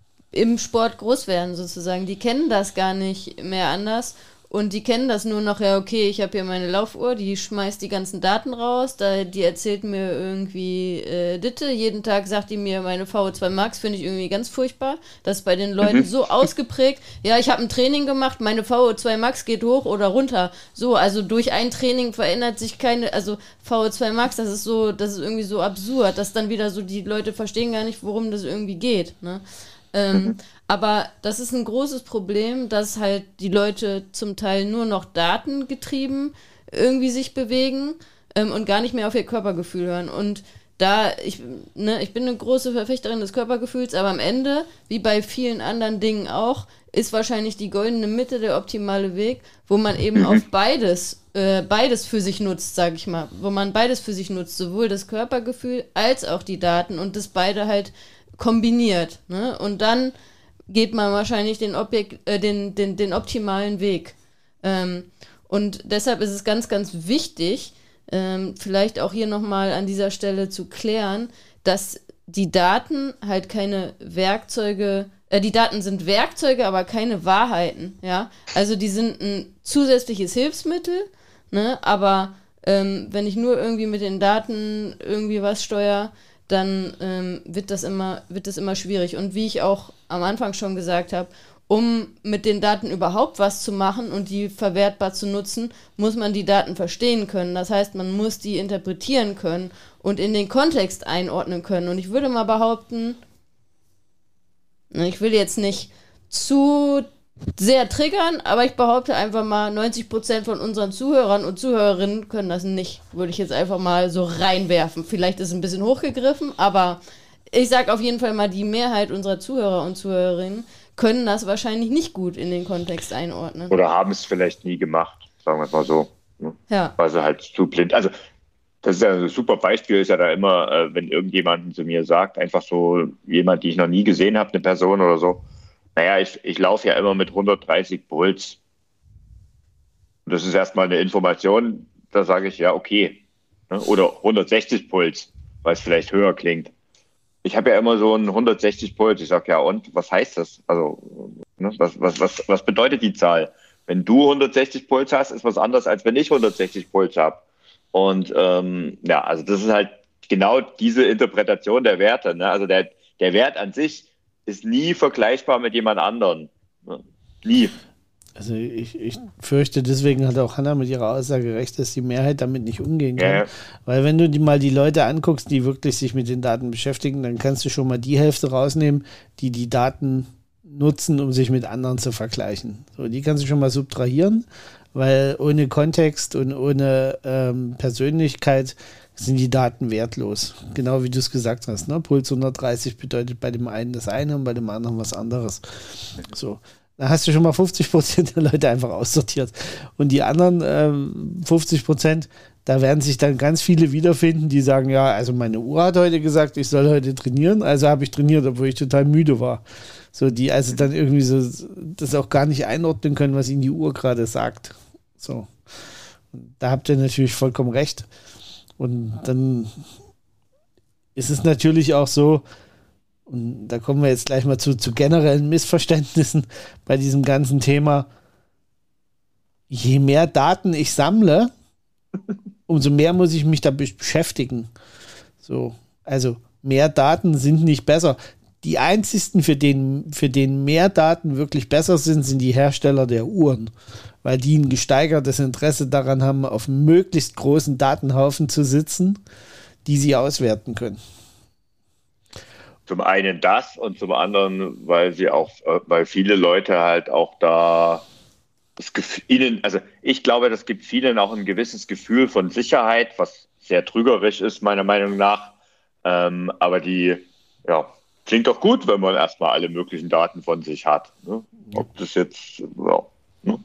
im Sport groß werden, sozusagen. Die kennen das gar nicht mehr anders. Und die kennen das nur noch, ja, okay, ich habe hier meine Laufuhr, die schmeißt die ganzen Daten raus, da, die erzählt mir irgendwie äh, Ditte, jeden Tag sagt die mir, meine V O zwei Max finde ich irgendwie ganz furchtbar. Das ist bei den Leuten Mhm. so ausgeprägt, ja, ich habe ein Training gemacht, meine V O zwei Max geht hoch oder runter. So, also durch ein Training verändert sich keine, also V O zwei Max, das ist so, das ist irgendwie so absurd, dass dann wieder so, die Leute verstehen gar nicht, worum das irgendwie geht, ne? Ähm, Mhm. Aber das ist ein großes Problem, dass halt die Leute zum Teil nur noch datengetrieben irgendwie sich bewegen ähm, und gar nicht mehr auf ihr Körpergefühl hören. Und da, ich, ne, ich bin eine große Verfechterin des Körpergefühls, aber am Ende, wie bei vielen anderen Dingen auch, ist wahrscheinlich die goldene Mitte der optimale Weg, wo man eben auf beides, äh, beides für sich nutzt, sag ich mal, wo man beides für sich nutzt, sowohl das Körpergefühl als auch die Daten und das beide halt kombiniert. Ne? Und dann geht man wahrscheinlich den, Objekt, äh, den, den, den optimalen Weg. Ähm, und deshalb ist es ganz, ganz wichtig, ähm, vielleicht auch hier nochmal an dieser Stelle zu klären, dass die Daten halt keine Werkzeuge, äh, die Daten sind Werkzeuge, aber keine Wahrheiten. Ja? Also die sind ein zusätzliches Hilfsmittel, ne? Aber ähm, wenn ich nur irgendwie mit den Daten irgendwie was steuere, dann ähm, wird das immer, wird das immer schwierig. Und wie ich auch am Anfang schon gesagt habe, um mit den Daten überhaupt was zu machen und die verwertbar zu nutzen, muss man die Daten verstehen können. Das heißt, man muss die interpretieren können und in den Kontext einordnen können. Und ich würde mal behaupten, ich will jetzt nicht zu sehr triggern, aber ich behaupte einfach mal, neunzig Prozent von unseren Zuhörern und Zuhörerinnen können das nicht. Würde ich jetzt einfach mal so reinwerfen. Vielleicht ist es ein bisschen hochgegriffen, aber ich sage auf jeden Fall mal, die Mehrheit unserer Zuhörer und Zuhörerinnen können das wahrscheinlich nicht gut in den Kontext einordnen. Oder haben es vielleicht nie gemacht, sagen wir es mal so. Ne? Ja. Weil sie halt zu blind. Also, das ist ja ein super Beispiel, ist ja da immer, äh, wenn irgendjemand zu mir sagt, einfach so jemand, die ich noch nie gesehen habe, eine Person oder so, naja, ich, ich laufe ja immer mit hundertdreißig Puls. Und das ist erstmal eine Information, da sage ich, ja, okay. Ne? Oder hundertsechzig Puls, weil es vielleicht höher klingt. Ich habe ja immer so einen hundertsechzig Puls. Ich sage, ja, und was heißt das? Also, ne, was, was, was, was bedeutet die Zahl? Wenn du hundertsechzig Puls hast, ist was anderes, als wenn ich hundertsechzig Puls habe. Und ähm, ja, also das ist halt genau diese Interpretation der Werte. Ne? Also der, der Wert an sich ist nie vergleichbar mit jemand anderen. Ne? Nie. Also ich, ich fürchte, deswegen hat auch Hannah mit ihrer Aussage recht, dass die Mehrheit damit nicht umgehen kann. Ja. Weil wenn du die mal die Leute anguckst, die wirklich sich mit den Daten beschäftigen, dann kannst du schon mal die Hälfte rausnehmen, die die Daten nutzen, um sich mit anderen zu vergleichen. So, die kannst du schon mal subtrahieren, weil ohne Kontext und ohne ähm, Persönlichkeit sind die Daten wertlos. Genau wie du es gesagt hast. Ne? Puls hundertdreißig bedeutet bei dem einen das eine und bei dem anderen was anderes. So. Da hast du schon mal fünfzig Prozent der Leute einfach aussortiert. Und die anderen ähm, fünfzig Prozent, da werden sich dann ganz viele wiederfinden, die sagen, ja, also meine Uhr hat heute gesagt, ich soll heute trainieren, also habe ich trainiert, obwohl ich total müde war. So, die also dann irgendwie so das auch gar nicht einordnen können, was ihnen die Uhr gerade sagt. So. Da habt ihr natürlich vollkommen recht. Und dann ist es natürlich auch so, und da kommen wir jetzt gleich mal zu, zu generellen Missverständnissen bei diesem ganzen Thema. Je mehr Daten ich sammle, umso mehr muss ich mich damit beschäftigen. So, also mehr Daten sind nicht besser. Die einzigsten, für den, für den mehr Daten wirklich besser sind, sind die Hersteller der Uhren, weil die ein gesteigertes Interesse daran haben, auf möglichst großen Datenhaufen zu sitzen, die sie auswerten können. Zum einen das und zum anderen, weil sie auch, weil viele Leute halt auch da das Gefühl, ihnen, also ich glaube, das gibt vielen auch ein gewisses Gefühl von Sicherheit, was sehr trügerisch ist, meiner Meinung nach. Ähm, aber die, ja, klingt doch gut, wenn man erstmal alle möglichen Daten von sich hat. Ne? Ob das jetzt, ja, ne?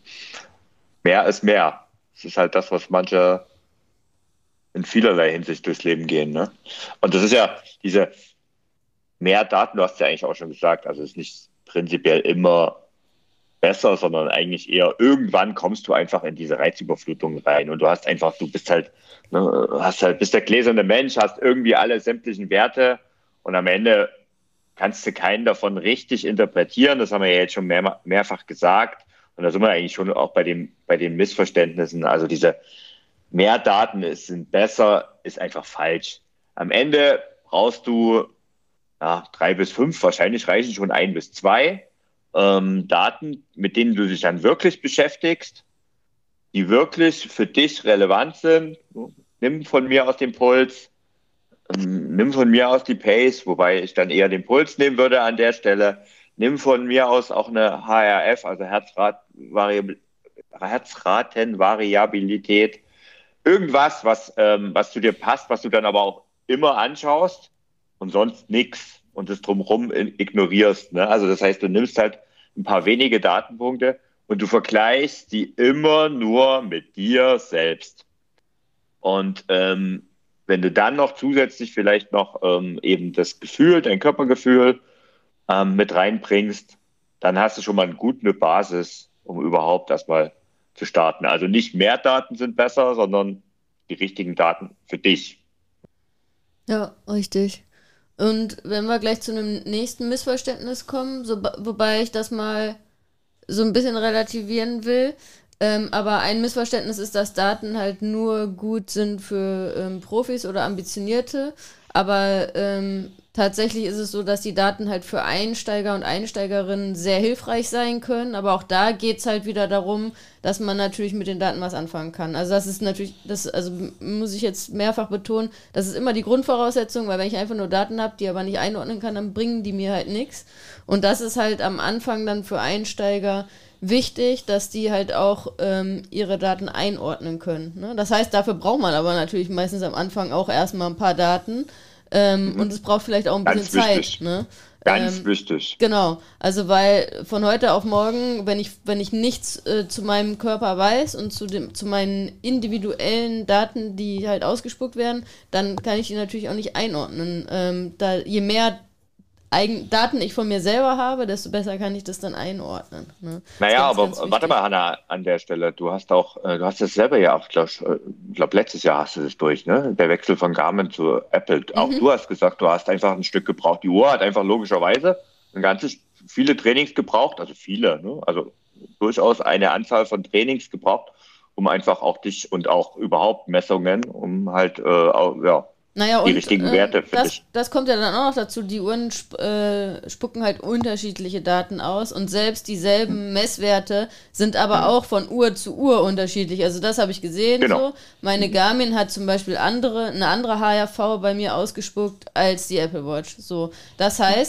Mehr ist mehr. Das ist halt das, was manche in vielerlei Hinsicht durchs Leben gehen. Ne? Und das ist ja diese mehr Daten, du hast ja eigentlich auch schon gesagt, also es ist nicht prinzipiell immer besser, sondern eigentlich eher irgendwann kommst du einfach in diese Reizüberflutung rein und du hast einfach, du bist halt, ne, hast halt, bist der gläserne Mensch, hast irgendwie alle sämtlichen Werte und am Ende kannst du keinen davon richtig interpretieren. Das haben wir ja jetzt schon mehr, mehrfach gesagt und da sind wir eigentlich schon auch bei dem, bei den Missverständnissen. Also diese mehr Daten sind besser, ist einfach falsch. Am Ende brauchst du ja, drei bis fünf, wahrscheinlich reichen schon ein bis zwei ähm, Daten, mit denen du dich dann wirklich beschäftigst, die wirklich für dich relevant sind. Nimm von mir aus den Puls, ähm, nimm von mir aus die Pace, wobei ich dann eher den Puls nehmen würde an der Stelle. Nimm von mir aus auch eine H R F, also Herzratenvariabilität, Herzratenvariabilität. Irgendwas, was, ähm, was zu dir passt, was du dann aber auch immer anschaust. Und sonst nichts und das drumherum ignorierst. Ne? Also das heißt, du nimmst halt ein paar wenige Datenpunkte und du vergleichst die immer nur mit dir selbst. Und ähm, wenn du dann noch zusätzlich vielleicht noch ähm, eben das Gefühl, dein Körpergefühl ähm, mit reinbringst, dann hast du schon mal eine gute Basis, um überhaupt erstmal zu starten. Also nicht mehr Daten sind besser, sondern die richtigen Daten für dich. Ja, richtig. Und wenn wir gleich zu einem nächsten Missverständnis kommen, so, wobei ich das mal so ein bisschen relativieren will, ähm, aber ein Missverständnis ist, dass Daten halt nur gut sind für ähm, Profis oder Ambitionierte, aber ähm, tatsächlich ist es so, dass die Daten halt für Einsteiger und Einsteigerinnen sehr hilfreich sein können, aber auch da geht es halt wieder darum, dass man natürlich mit den Daten was anfangen kann. Also das ist natürlich, das also muss ich jetzt mehrfach betonen, das ist immer die Grundvoraussetzung, weil wenn ich einfach nur Daten habe, die aber nicht einordnen kann, dann bringen die mir halt nichts. Und das ist halt am Anfang dann für Einsteiger wichtig, dass die halt auch ähm, ihre Daten einordnen können. Ne? Das heißt, dafür braucht man aber natürlich meistens am Anfang auch erstmal ein paar Daten, Ähm, mhm. und es braucht vielleicht auch ein Ganz bisschen wichtig. Zeit. Ne? Ganz ähm, wichtig. Genau, also weil von heute auf morgen, wenn ich, wenn ich nichts äh, zu meinem Körper weiß und zu, dem, zu meinen individuellen Daten, die halt ausgespuckt werden, dann kann ich die natürlich auch nicht einordnen. Ähm, da, je mehr Eigen Daten ich von mir selber habe, desto besser kann ich das dann einordnen. Ne? Naja, ganz, aber ganz warte mal, Hanna, an der Stelle. Du hast auch, äh, du hast das selber ja auch, ich glaube, glaub, letztes Jahr hast du das durch, ne? Der Wechsel von Garmin zu Apple. Mhm. Auch du hast gesagt, du hast einfach ein Stück gebraucht. Die Uhr hat einfach logischerweise ein ganzes, viele Trainings gebraucht, also viele, ne? Also durchaus eine Anzahl von Trainings gebraucht, um einfach auch dich und auch überhaupt Messungen, um halt, äh, auch, ja, Naja, die und richtigen äh, Werte für das, dich. das kommt ja dann auch noch dazu, die Uhren sp äh, spucken halt unterschiedliche Daten aus und selbst dieselben Messwerte sind aber mhm. auch von Uhr zu Uhr unterschiedlich. Also das habe ich gesehen. Genau. So. Meine Garmin hat zum Beispiel andere, eine andere H R V bei mir ausgespuckt als die Apple Watch. So. Das heißt,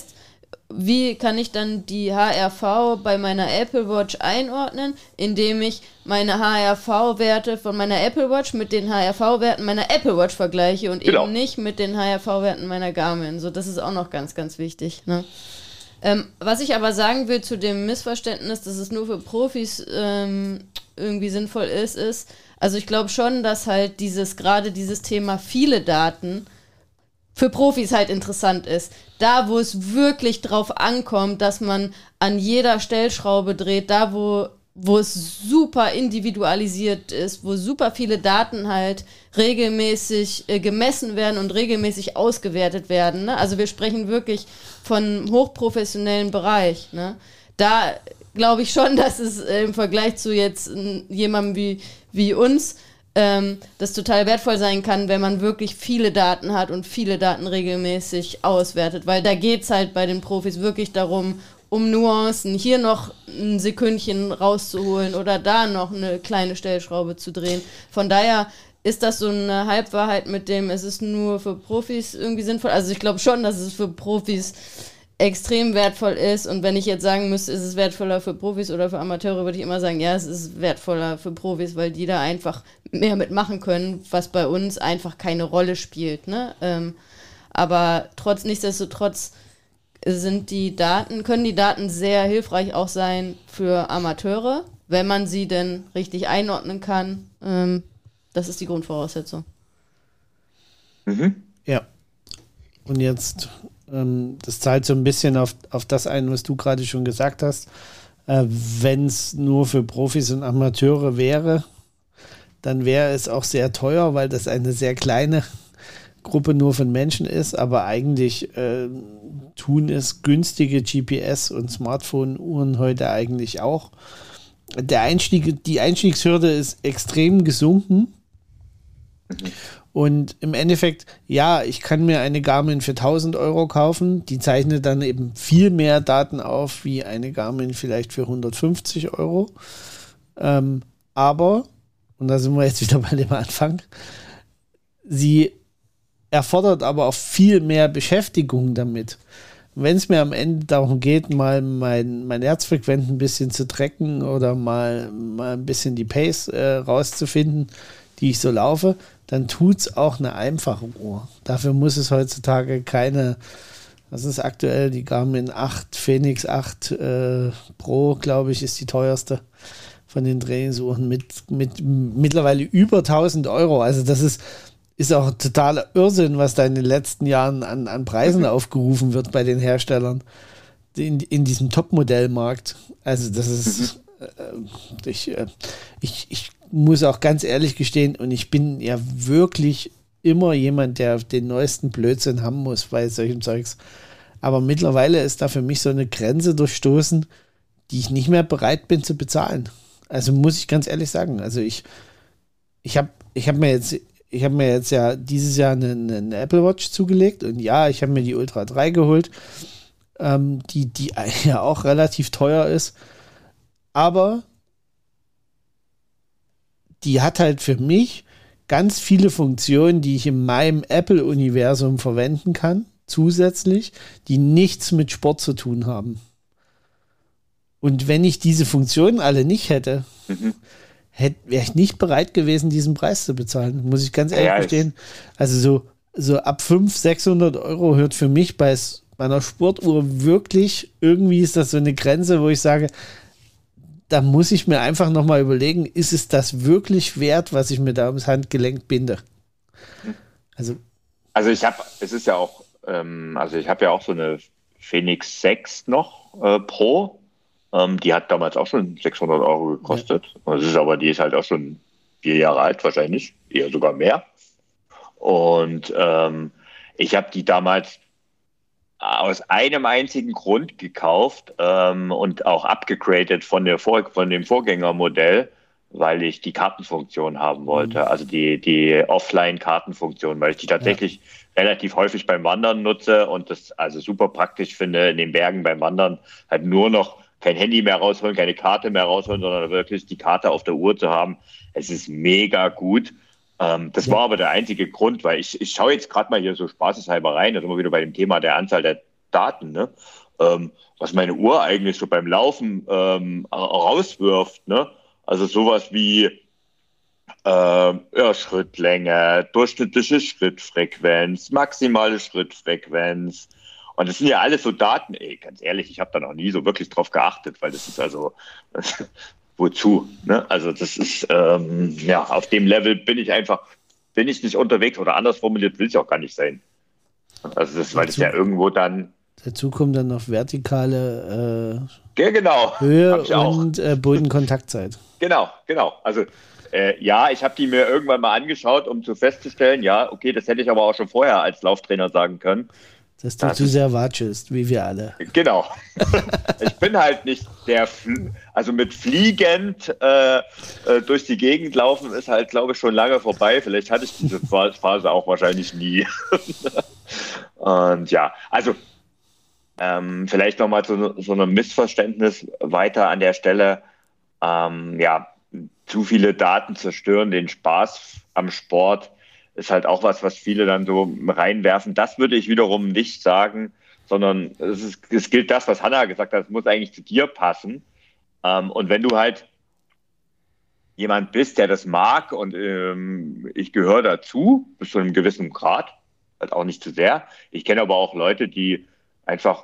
wie kann ich dann die H R V bei meiner Apple Watch einordnen, indem ich meine H R V-Werte von meiner Apple Watch mit den H R V-Werten meiner Apple Watch vergleiche und genau. eben nicht mit den H R V-Werten meiner Garmin. So, das ist auch noch ganz, ganz wichtig. Ne? Ähm, was ich aber sagen will zu dem Missverständnis, dass es nur für Profis ähm, irgendwie sinnvoll ist, ist, also ich glaube schon, dass halt dieses, gerade dieses Thema viele Daten für Profis halt interessant ist. Da, wo es wirklich drauf ankommt, dass man an jeder Stellschraube dreht, da, wo, wo es super individualisiert ist, wo super viele Daten halt regelmäßig äh, gemessen werden und regelmäßig ausgewertet werden. Ne? Also wir sprechen wirklich von einem hochprofessionellen Bereich. Ne? Da glaube ich schon, dass es äh, im Vergleich zu jetzt äh, jemandem wie, wie uns ähm, das total wertvoll sein kann, wenn man wirklich viele Daten hat und viele Daten regelmäßig auswertet, weil da geht es halt bei den Profis wirklich darum, um Nuancen, hier noch ein Sekündchen rauszuholen oder da noch eine kleine Stellschraube zu drehen. Von daher ist das so eine Halbwahrheit mit dem, es ist nur für Profis irgendwie sinnvoll. Also ich glaube schon, dass es für Profis extrem wertvoll ist, und wenn ich jetzt sagen müsste, ist es wertvoller für Profis oder für Amateure, würde ich immer sagen, ja, es ist wertvoller für Profis, weil die da einfach mehr mitmachen können, was bei uns einfach keine Rolle spielt, ne? Ähm, aber trotz, nichtsdestotrotz sind die Daten, können die Daten sehr hilfreich auch sein für Amateure, wenn man sie denn richtig einordnen kann. Ähm, das ist die Grundvoraussetzung. Mhm. Ja. Und jetzt das zahlt so ein bisschen auf, auf das ein, was du gerade schon gesagt hast. Äh, wenn es nur für Profis und Amateure wäre, dann wäre es auch sehr teuer, weil das eine sehr kleine Gruppe nur von Menschen ist, aber eigentlich äh, tun es günstige G P S- und Smartphone-Uhren heute eigentlich auch. Der Einstieg, die Einstiegshürde ist extrem gesunken. Und im Endeffekt, ja, ich kann mir eine Garmin für tausend Euro kaufen, die zeichnet dann eben viel mehr Daten auf, wie eine Garmin vielleicht für hundertfünfzig Euro. Ähm, aber, und da sind wir jetzt wieder bei dem Anfang, sie erfordert aber auch viel mehr Beschäftigung damit. Wenn es mir am Ende darum geht, mal mein, mein Herzfrequenz ein bisschen zu tracken oder mal, mal ein bisschen die Pace äh, rauszufinden, die ich so laufe, dann tut es auch eine einfache Uhr. Dafür muss es heutzutage keine, was ist aktuell, die Garmin acht, Phoenix acht äh, Pro, glaube ich, ist die teuerste von den Trainingsuhren mit, mit mittlerweile über tausend Euro. Also das ist, ist auch totaler Irrsinn, was da in den letzten Jahren an, an Preisen aufgerufen wird bei den Herstellern in, in diesem Top-Modellmarkt. Also das ist, äh, ich, äh, ich, ich muss auch ganz ehrlich gestehen, und ich bin ja wirklich immer jemand, der den neuesten Blödsinn haben muss bei solchen Zeugs. Aber mittlerweile ist da für mich so eine Grenze durchstoßen, die ich nicht mehr bereit bin zu bezahlen. Also muss ich ganz ehrlich sagen. Also ich, ich habe ich hab mir jetzt, ich habe mir jetzt ja dieses Jahr eine, eine Apple Watch zugelegt, und ja, ich habe mir die Ultra drei geholt, ähm, die, die ja auch relativ teuer ist. Aber die hat halt für mich ganz viele Funktionen, die ich in meinem Apple-Universum verwenden kann, zusätzlich, die nichts mit Sport zu tun haben. Und wenn ich diese Funktionen alle nicht hätte, mhm. wäre ich nicht bereit gewesen, diesen Preis zu bezahlen, muss ich ganz ehrlich ja, gestehen. Also so, so ab fünfhundert, sechshundert Euro hört für mich bei, bei einer Sportuhr wirklich, irgendwie ist das so eine Grenze, wo ich sage, da muss ich mir einfach nochmal überlegen, ist es das wirklich wert, was ich mir da ums Handgelenk binde? Also, also ich habe, es ist ja auch, ähm, also ich habe ja auch so eine Phoenix sechs noch äh, Pro. Ähm, die hat damals auch schon sechshundert Euro gekostet. Ja. Das ist aber, die ist halt auch schon vier Jahre alt wahrscheinlich, eher sogar mehr. Und ähm, ich habe die damals aus einem einzigen Grund gekauft ähm, und auch abgegradet von, der Vor- von dem Vorgängermodell, weil ich die Kartenfunktion haben wollte, mhm. also die, die Offline-Kartenfunktion, weil ich die tatsächlich ja. relativ häufig beim Wandern nutze und das also super praktisch finde, in den Bergen beim Wandern halt nur noch kein Handy mehr rausholen, keine Karte mehr rausholen, sondern wirklich die Karte auf der Uhr zu haben. Es ist mega gut. Ähm, das ja. war aber der einzige Grund, weil ich, ich schaue jetzt gerade mal hier so spaßeshalber rein, da sind wir wieder bei dem Thema der Anzahl der Daten, ne? ähm, was meine Uhr eigentlich so beim Laufen ähm, rauswirft, ne? Also sowas wie äh, ja, Schrittlänge, durchschnittliche Schrittfrequenz, maximale Schrittfrequenz. Und das sind ja alles so Daten, ey, ganz ehrlich, ich habe da noch nie so wirklich drauf geachtet, weil das ist also, wozu? Ne? Also das ist, ähm, ja, auf dem Level bin ich einfach, bin ich nicht unterwegs oder anders formuliert will ich auch gar nicht sein. Also das, weil das ja irgendwo dann dazu kommt dann noch vertikale äh, ja, genau. Höhe und äh, Bodenkontaktzeit. Genau, genau. Also äh, ja, ich habe die mir irgendwann mal angeschaut, um zu festzustellen, ja, okay, das hätte ich aber auch schon vorher als Lauftrainer sagen können. Dass du das zu sehr watschest, wie wir alle. Genau. Ich bin halt nicht der, also mit fliegend äh, äh, durch die Gegend laufen ist halt, glaube ich, schon lange vorbei. Vielleicht hatte ich diese Phase auch wahrscheinlich nie. Und ja, also Ähm, vielleicht nochmal zu so einem Missverständnis weiter an der Stelle. Ähm, ja, zu viele Daten zerstören den Spaß am Sport. Ist halt auch was, was viele dann so reinwerfen. Das würde ich wiederum nicht sagen, sondern es, ist, es gilt das, was Hanna gesagt hat, es muss eigentlich zu dir passen. Ähm, und wenn du halt jemand bist, der das mag und ähm, ich gehöre dazu, bis zu einem gewissen Grad, halt auch nicht zu sehr. Ich kenne aber auch Leute, die einfach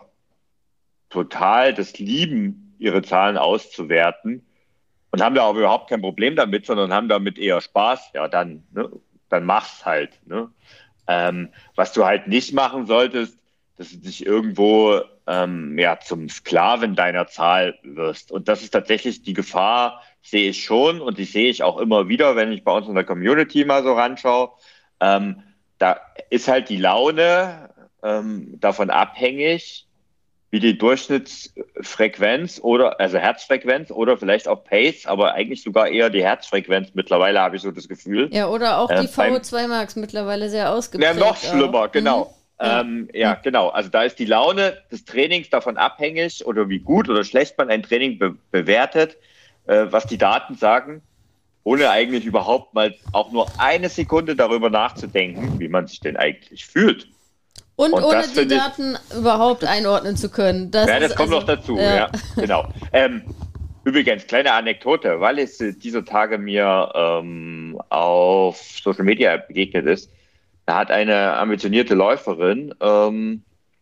total das lieben, ihre Zahlen auszuwerten und haben da auch überhaupt kein Problem damit, sondern haben damit eher Spaß. Ja, dann, ne, dann mach's halt. Ne? Ähm, was du halt nicht machen solltest, dass du dich irgendwo ähm, ja, zum Sklaven deiner Zahl wirst. Und das ist tatsächlich die Gefahr, sehe ich schon und die sehe ich auch immer wieder, wenn ich bei uns in der Community mal so ranschaue. Ähm, da ist halt die Laune ähm, davon abhängig, wie die Durchschnittsfrequenz oder, also Herzfrequenz oder vielleicht auch Pace, aber eigentlich sogar eher die Herzfrequenz mittlerweile, habe ich so das Gefühl. Ja, oder auch die äh, V O zwei Max mittlerweile sehr ausgeprägt. Ja, noch schlimmer, auch. genau. Mhm. Ähm, ja, genau. Also da ist die Laune des Trainings davon abhängig oder wie gut oder schlecht man ein Training be- bewertet, äh, was die Daten sagen, ohne eigentlich überhaupt mal auch nur eine Sekunde darüber nachzudenken, wie man sich denn eigentlich fühlt. Und, Und ohne das die finde ich- Daten überhaupt einordnen zu können. Das Ja, das ist kommt also, noch dazu, ja. ja, genau. Ähm, übrigens, kleine Anekdote, weil es äh, dieser Tage mir ähm, auf Social Media begegnet ist. Da hat eine ambitionierte Läuferin, ähm,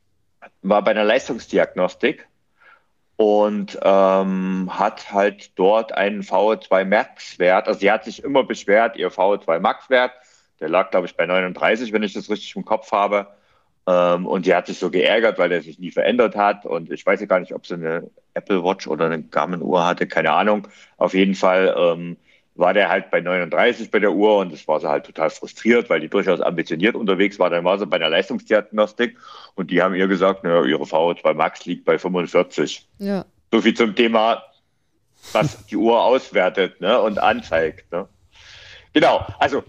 war bei einer Leistungsdiagnostik und ähm, hat halt dort einen V O zwei Max-Wert. Also sie hat sich immer beschwert, ihr V O zwei Max-Wert, der lag, glaube ich, bei neununddreißig, wenn ich das richtig im Kopf habe. Ähm, und die hat sich so geärgert, weil der sich nie verändert hat. Und ich weiß ja gar nicht, ob sie eine Apple Watch oder eine Garmin-Uhr hatte, keine Ahnung. Auf jeden Fall ähm, war der halt bei neununddreißig bei der Uhr und das war sie halt total frustriert, weil die durchaus ambitioniert unterwegs war. Dann war sie bei einer Leistungsdiagnostik und die haben ihr gesagt, naja, ihre V O zwei Max liegt bei fünfundvierzig. Ja. So viel zum Thema, was die Uhr auswertet, ne, und anzeigt. Ne? Genau, also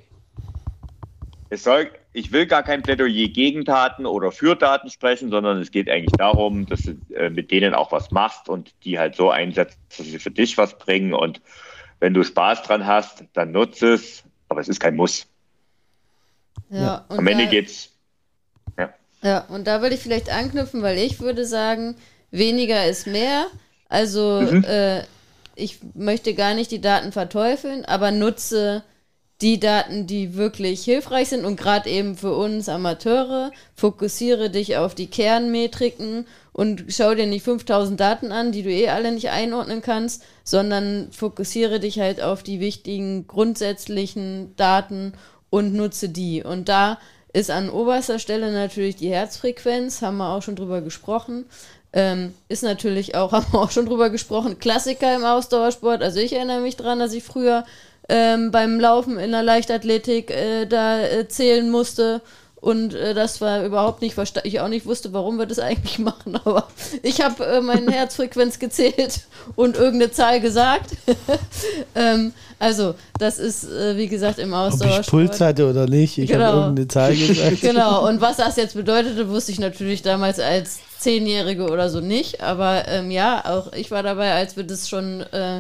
es soll, ich will gar kein Plädoyer gegen Daten oder für Daten sprechen, sondern es geht eigentlich darum, dass du äh, mit denen auch was machst und die halt so einsetzt, dass sie für dich was bringen. Und wenn du Spaß dran hast, dann nutze es, aber es ist kein Muss. Ja, Ja. und Am Ende da, geht's. Ja. ja, und da würde ich vielleicht anknüpfen, weil ich würde sagen, weniger ist mehr. Also Mhm. äh, ich möchte gar nicht die Daten verteufeln, aber nutze die Daten, die wirklich hilfreich sind und gerade eben für uns Amateure, fokussiere dich auf die Kernmetriken und schau dir nicht fünftausend Daten an, die du eh alle nicht einordnen kannst, sondern fokussiere dich halt auf die wichtigen grundsätzlichen Daten und nutze die. Und da ist an oberster Stelle natürlich die Herzfrequenz, haben wir auch schon drüber gesprochen. Ähm, ist natürlich auch, haben wir auch schon drüber gesprochen, Klassiker im Ausdauersport. Also ich erinnere mich dran, dass ich früher ähm, beim Laufen in der Leichtathletik äh, da äh, zählen musste und äh, das war überhaupt nicht verstanden. Ich auch nicht wusste, warum wir das eigentlich machen, aber ich habe äh, meine Herzfrequenz gezählt und irgendeine Zahl gesagt. ähm, also das ist, äh, wie gesagt, im Ob Ausdauersport. ich Puls hatte oder nicht, ich Genau. habe irgendeine Zahl gesagt. Genau, und was das jetzt bedeutete, wusste ich natürlich damals als Zehnjährige oder so nicht, aber ähm, ja, auch ich war dabei, als wir das schon äh,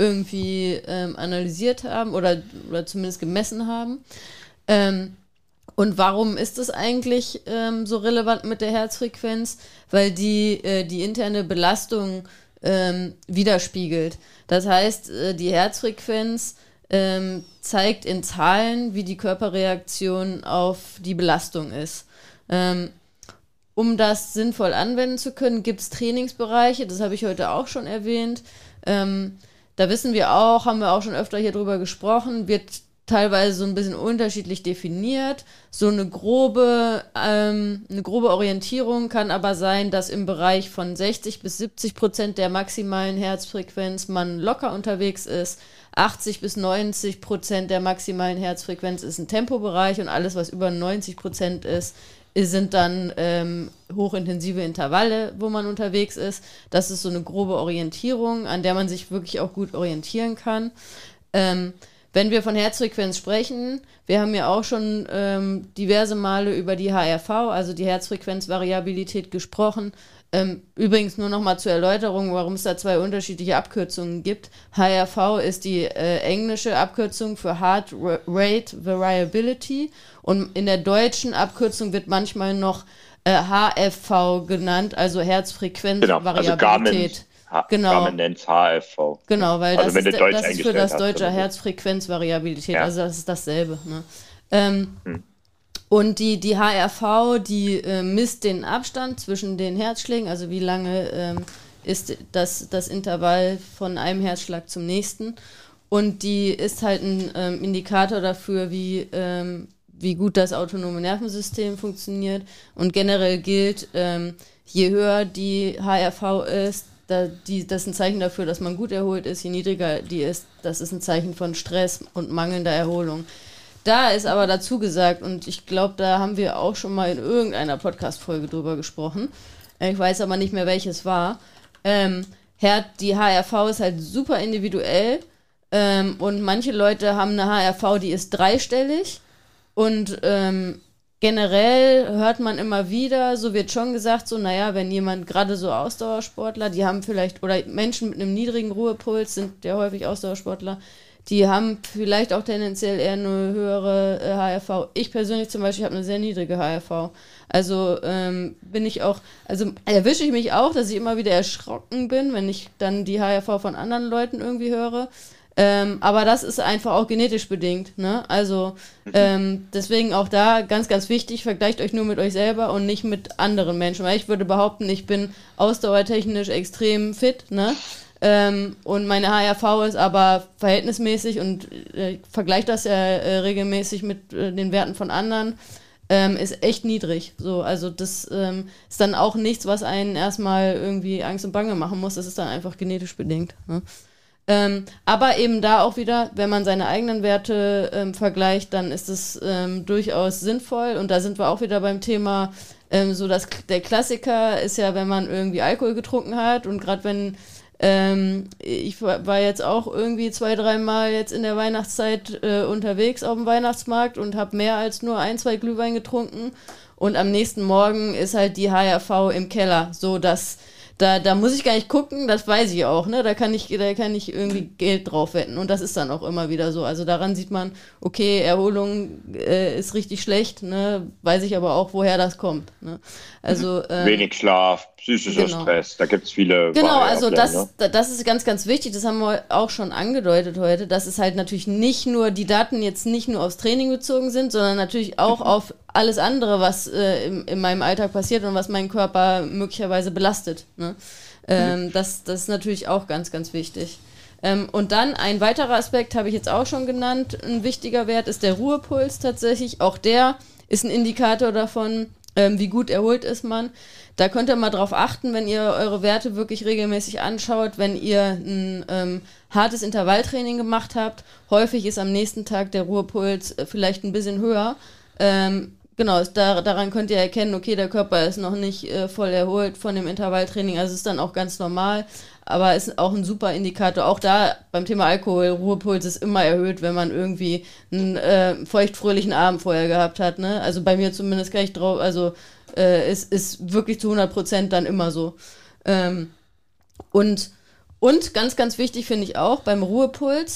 irgendwie ähm, analysiert haben oder, oder zumindest gemessen haben. Ähm, Und warum ist es eigentlich ähm, so relevant mit der Herzfrequenz? Weil die äh, die interne Belastung ähm, widerspiegelt. Das heißt, äh, die Herzfrequenz ähm, zeigt in Zahlen, wie die Körperreaktion auf die Belastung ist. Ähm, um das sinnvoll anwenden zu können, gibt es Trainingsbereiche, das habe ich heute auch schon erwähnt. Ähm, da wissen wir auch, haben wir auch schon öfter hier drüber gesprochen, wird teilweise so ein bisschen unterschiedlich definiert. So eine grobe, ähm, eine grobe Orientierung kann aber sein, dass im Bereich von sechzig bis siebzig Prozent der maximalen Herzfrequenz man locker unterwegs ist. achtzig bis neunzig Prozent der maximalen Herzfrequenz ist ein Tempobereich und alles, was über neunzig Prozent ist, sind dann ähm, hochintensive Intervalle, wo man unterwegs ist. Das ist so eine grobe Orientierung, an der man sich wirklich auch gut orientieren kann. Ähm, Wenn wir von Herzfrequenz sprechen, wir haben ja auch schon ähm, diverse Male über die H R V, also die Herzfrequenzvariabilität, gesprochen. Ähm, übrigens nur noch mal zur Erläuterung, warum es da zwei unterschiedliche Abkürzungen gibt. H R V ist die äh, englische Abkürzung für Heart Rate Variability und in der deutschen Abkürzung wird manchmal noch äh, H F V genannt, also Herzfrequenzvariabilität. Genau, also Ha- Genau. Garmin nennt es H F V. Genau, weil Also das, wenn ist, du Deutsch das ist für eingestellt das hast, deutsche dann- Herzfrequenzvariabilität, Ja. also das ist dasselbe. Ne? Ähm, Hm. Und die, die H R V, die äh, misst den Abstand zwischen den Herzschlägen, also wie lange ähm, ist das, das Intervall von einem Herzschlag zum nächsten. Und die ist halt ein ähm, Indikator dafür, wie, ähm, wie gut das autonome Nervensystem funktioniert. Und generell gilt, ähm, je höher die H R V ist, da, die, das ist ein Zeichen dafür, dass man gut erholt ist. Je niedriger die ist, das ist ein Zeichen von Stress und mangelnder Erholung. Da ist aber dazu gesagt, und ich glaube, da haben wir auch schon mal in irgendeiner Podcast-Folge drüber gesprochen, ich weiß aber nicht mehr, welches war, ähm, die H R V ist halt super individuell ähm, und manche Leute haben eine H R V, die ist dreistellig und ähm, generell hört man immer wieder, so wird schon gesagt, so naja, wenn jemand, gerade so Ausdauersportler, die haben vielleicht, oder Menschen mit einem niedrigen Ruhepuls sind ja häufig Ausdauersportler, die haben vielleicht auch tendenziell eher eine höhere äh, H R V. Ich persönlich zum Beispiel habe eine sehr niedrige H R V. Also ähm, bin ich auch, also erwische ich mich auch, dass ich immer wieder erschrocken bin, wenn ich dann die H R V von anderen Leuten irgendwie höre. Ähm, aber das ist einfach auch genetisch bedingt, ne? Also ähm, deswegen auch da ganz, ganz wichtig, vergleicht euch nur mit euch selber und nicht mit anderen Menschen, weil ich würde behaupten, ich bin ausdauertechnisch extrem fit, ne? Ähm, und meine H R V ist aber verhältnismäßig und äh, ich vergleiche das ja äh, regelmäßig mit äh, den Werten von anderen, ähm, ist echt niedrig. So, also das ähm, ist dann auch nichts, was einen erstmal irgendwie Angst und Bange machen muss, das ist dann einfach genetisch bedingt, ne? Ähm, aber eben da auch wieder, wenn man seine eigenen Werte ähm, vergleicht, dann ist es ähm, durchaus sinnvoll. Und da sind wir auch wieder beim Thema, ähm, so dass der Klassiker ist ja, wenn man irgendwie Alkohol getrunken hat und gerade wenn ähm, ich war jetzt auch irgendwie zwei, dreimal jetzt in der Weihnachtszeit äh, unterwegs auf dem Weihnachtsmarkt und habe mehr als nur ein, zwei Glühwein getrunken und am nächsten Morgen ist halt die H R V im Keller, so dass Da, da muss ich gar nicht gucken, das weiß ich auch, ne? Da kann ich, da kann ich irgendwie Geld drauf wetten. Und das ist dann auch immer wieder so. Also daran sieht man, okay, Erholung äh, ist richtig schlecht, ne? Weiß ich aber auch, woher das kommt. Ne? Also, ähm, Wenig Schlaf, psychischer genau. Stress, da gibt es viele Genau, also Variablen, das, ne? da- das ist ganz, ganz wichtig, das haben wir auch schon angedeutet heute, dass es halt natürlich nicht nur, die Daten jetzt nicht nur aufs Training bezogen sind, sondern natürlich auch auf alles andere, was äh, in, in meinem Alltag passiert und was meinen Körper möglicherweise belastet. Ne? Ähm, das, das ist natürlich auch ganz, ganz wichtig. Ähm, und dann ein weiterer Aspekt, habe ich jetzt auch schon genannt, ein wichtiger Wert ist der Ruhepuls tatsächlich. Auch der ist ein Indikator davon, ähm, wie gut erholt ist man. Da könnt ihr mal drauf achten, wenn ihr eure Werte wirklich regelmäßig anschaut, wenn ihr ein ähm, hartes Intervalltraining gemacht habt. Häufig ist am nächsten Tag der Ruhepuls äh, vielleicht ein bisschen höher. Ähm, genau, ist da, daran könnt ihr erkennen, okay, der Körper ist noch nicht äh, voll erholt von dem Intervalltraining. Also ist dann auch ganz normal, aber ist auch ein super Indikator. Auch da beim Thema Alkohol, Ruhepuls ist immer erhöht, wenn man irgendwie einen äh, feuchtfröhlichen Abend vorher gehabt hat. Ne? Also bei mir zumindest kann ich drauf, also äh, ist, ist wirklich zu hundert Prozent dann immer so. Ähm, und, und ganz, ganz wichtig finde ich auch, beim Ruhepuls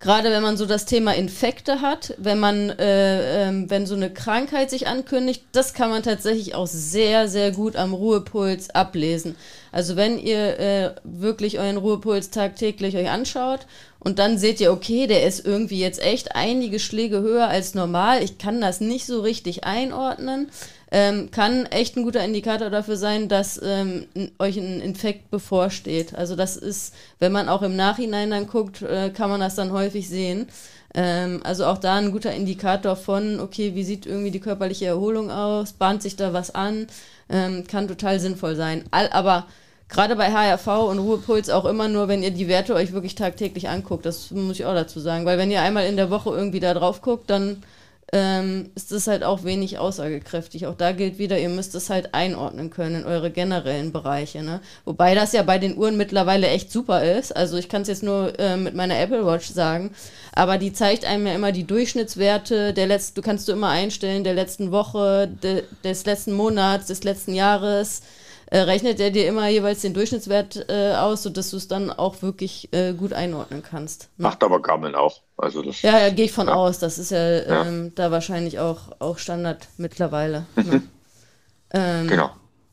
gerade wenn man so das Thema Infekte hat, wenn man, äh, äh, wenn so eine Krankheit sich ankündigt, das kann man tatsächlich auch sehr, sehr gut am Ruhepuls ablesen. Also wenn ihr äh, wirklich euren Ruhepuls tagtäglich euch anschaut und dann seht ihr, okay, der ist irgendwie jetzt echt einige Schläge höher als normal, ich kann das nicht so richtig einordnen, ähm, kann echt ein guter Indikator dafür sein, dass ähm, euch ein Infekt bevorsteht. Also das ist, wenn man auch im Nachhinein dann guckt, äh, kann man das dann häufig sehen. Ähm, also auch da ein guter Indikator von, okay, wie sieht irgendwie die körperliche Erholung aus, bahnt sich da was an, ähm, kann total sinnvoll sein. All, aber gerade bei H R V und Ruhepuls auch immer nur, wenn ihr die Werte euch wirklich tagtäglich anguckt, das muss ich auch dazu sagen, weil wenn ihr einmal in der Woche irgendwie da drauf guckt, dann ähm, ist das halt auch wenig aussagekräftig. Auch da gilt wieder, ihr müsst es halt einordnen können in eure generellen Bereiche, ne? Wobei das ja bei den Uhren mittlerweile echt super ist, also ich kann es jetzt nur äh, mit meiner Apple Watch sagen, aber die zeigt einem ja immer die Durchschnittswerte der letzten, du kannst du immer einstellen, der letzten Woche, de, des letzten Monats, des letzten Jahres, Äh, rechnet er dir immer jeweils den Durchschnittswert äh, aus, sodass du es dann auch wirklich äh, gut einordnen kannst. Ne? Macht aber Garmin auch. Also das, ja, ja, gehe ich von ja. aus. Das ist ja, ähm, ja. da wahrscheinlich auch, auch Standard mittlerweile. Ne? ähm, genau.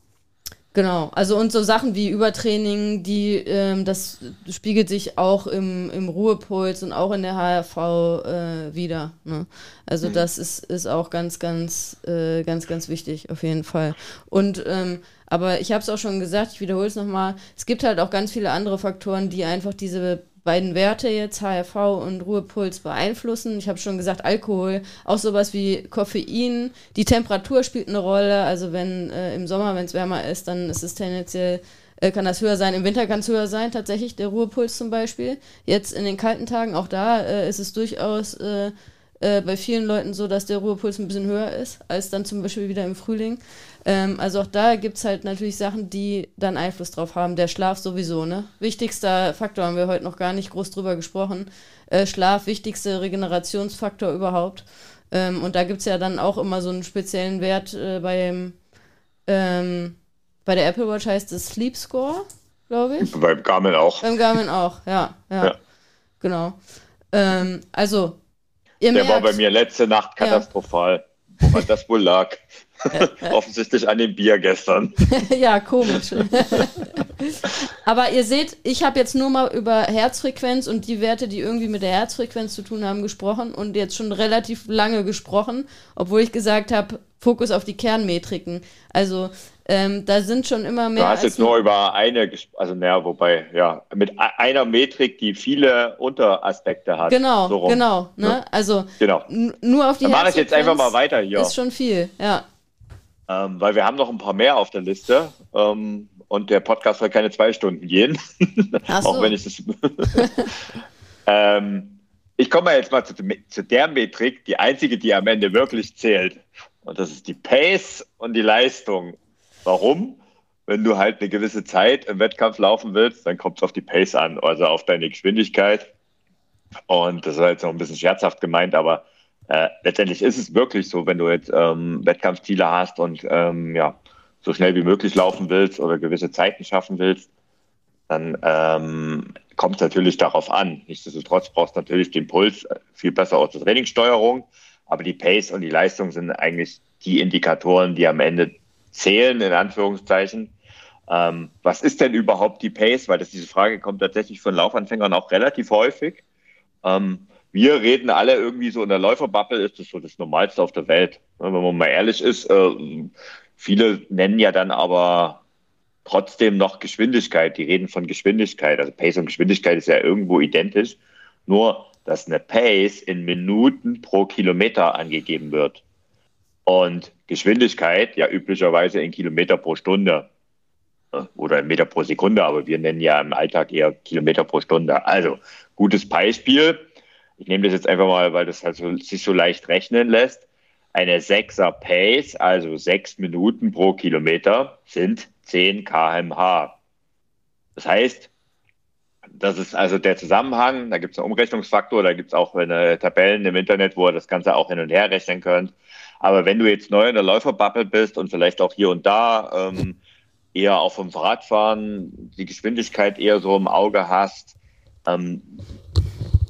Genau, also und so Sachen wie Übertraining, die ähm, das spiegelt sich auch im, im Ruhepuls und auch in der H R V äh, wieder. Ne? Also mhm. das ist, ist auch ganz, ganz, äh, ganz, ganz wichtig auf jeden Fall. Und ähm, aber ich habe es auch schon gesagt, ich wiederhole es nochmal, es gibt halt auch ganz viele andere Faktoren, die einfach diese beiden Werte jetzt, H R V und Ruhepuls, beeinflussen. Ich habe schon gesagt, Alkohol, auch sowas wie Koffein, die Temperatur spielt eine Rolle. Also wenn äh, im Sommer, wenn es wärmer ist, dann ist es tendenziell, äh, kann das höher sein. Im Winter kann es höher sein, tatsächlich, der Ruhepuls zum Beispiel. Jetzt in den kalten Tagen, auch da äh, ist es durchaus äh, äh, bei vielen Leuten so, dass der Ruhepuls ein bisschen höher ist, als dann zum Beispiel wieder im Frühling. Ähm, also auch da gibt es halt natürlich Sachen, die dann Einfluss drauf haben. Der Schlaf sowieso, ne? Wichtigster Faktor, haben wir heute noch gar nicht groß drüber gesprochen. Äh, Schlaf, wichtigster Regenerationsfaktor überhaupt. Ähm, und da gibt es ja dann auch immer so einen speziellen Wert äh, beim, ähm, bei der Apple Watch heißt es Sleep Score, glaube ich. Beim Garmin auch. Beim Garmin auch, ja. Ja, ja. Genau. Ähm, also, ihr Der merkt, war bei mir letzte Nacht katastrophal. Ja. Woran das wohl lag? Offensichtlich an dem Bier gestern. Ja, komisch. Aber ihr seht, ich habe jetzt nur mal über Herzfrequenz und die Werte, die irgendwie mit der Herzfrequenz zu tun haben, gesprochen und jetzt schon relativ lange gesprochen, obwohl ich gesagt habe, Fokus auf die Kernmetriken. Also ähm, da sind schon immer mehr. Du hast jetzt nur über eine, also naja, wobei, ja, mit einer Metrik, die viele Unteraspekte hat. Genau, so genau. Ne? Ja. Also genau. n- nur auf die Dann mache ich jetzt einfach mal weiter hier. Ist schon viel, ja. Ähm, weil wir haben noch ein paar mehr auf der Liste ähm, und der Podcast soll keine zwei Stunden gehen. Ach so. Auch wenn ich das... ähm, ich komme jetzt mal zu, zu der Metrik, die einzige, die am Ende wirklich zählt. Und das ist die Pace und die Leistung. Warum? Wenn du halt eine gewisse Zeit im Wettkampf laufen willst, dann kommt es auf die Pace an, also auf deine Geschwindigkeit. Und das ist jetzt noch ein bisschen scherzhaft gemeint, aber äh, letztendlich ist es wirklich so, wenn du jetzt ähm, Wettkampfziele hast und ähm, ja, so schnell wie möglich laufen willst oder gewisse Zeiten schaffen willst, dann ähm, kommt es natürlich darauf an. Nichtsdestotrotz brauchst du natürlich den Puls, viel besser auch zur Trainingssteuerung, aber die Pace und die Leistung sind eigentlich die Indikatoren, die am Ende zählen, in Anführungszeichen. Ähm, was ist denn überhaupt die Pace? Weil das, diese Frage kommt tatsächlich von Laufanfängern auch relativ häufig. Ähm, wir reden alle irgendwie so in der Läuferbubble, ist das so das Normalste auf der Welt. Wenn man mal ehrlich ist, äh, viele nennen ja dann aber trotzdem noch Geschwindigkeit. Die reden von Geschwindigkeit. Also Pace und Geschwindigkeit ist ja irgendwo identisch. Nur, dass eine Pace in Minuten pro Kilometer angegeben wird. Und Geschwindigkeit ja üblicherweise in Kilometer pro Stunde oder in Meter pro Sekunde, aber wir nennen ja im Alltag eher Kilometer pro Stunde. Also, gutes Beispiel. Ich nehme das jetzt einfach mal, weil das halt so, sich so leicht rechnen lässt. Eine sechser Pace, also sechs Minuten pro Kilometer, sind zehn Kilometer pro Stunde. Das heißt, das ist also der Zusammenhang, da gibt es einen Umrechnungsfaktor, da gibt es auch eine Tabellen im Internet, wo ihr das Ganze auch hin und her rechnen könnt. Aber wenn du jetzt neu in der Läuferbubble bist und vielleicht auch hier und da ähm, eher auch vom Fahrradfahren die Geschwindigkeit eher so im Auge hast, ähm,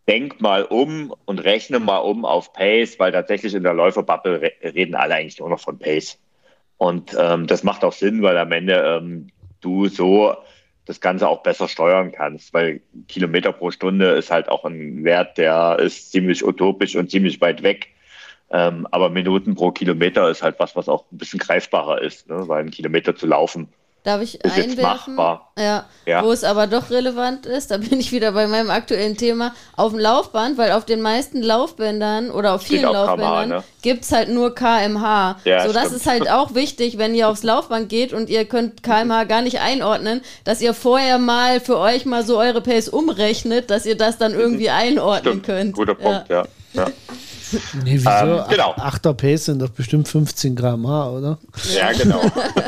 denk mal um und rechne mal um auf Pace, weil tatsächlich in der Läuferbubble re- reden alle eigentlich nur noch von Pace. Und ähm, das macht auch Sinn, weil am Ende ähm, du so das Ganze auch besser steuern kannst, weil Kilometer pro Stunde ist halt auch ein Wert, der ist ziemlich utopisch und ziemlich weit weg. Ähm, aber Minuten pro Kilometer ist halt was, was auch ein bisschen greifbarer ist, ne? Weil ein Kilometer zu laufen Darf ich ist jetzt einwerfen? machbar. Ja, Ja. wo es aber doch relevant ist, da bin ich wieder bei meinem aktuellen Thema, auf dem Laufband, weil auf den meisten Laufbändern oder auf Steht vielen auch K M H, Laufbändern ne? gibt es halt nur K M H. Ja, so, das stimmt. ist halt auch wichtig, wenn ihr aufs Laufband geht und ihr könnt K M H gar nicht einordnen, dass ihr vorher mal für euch mal so eure Pace umrechnet, dass ihr das dann irgendwie einordnen Stimmt. könnt. Guter Punkt, ja. ja. ja. Nee, wieso? Ähm, genau. achter Pace sind doch bestimmt fünfzehn Gramm H, oder? Ja, genau.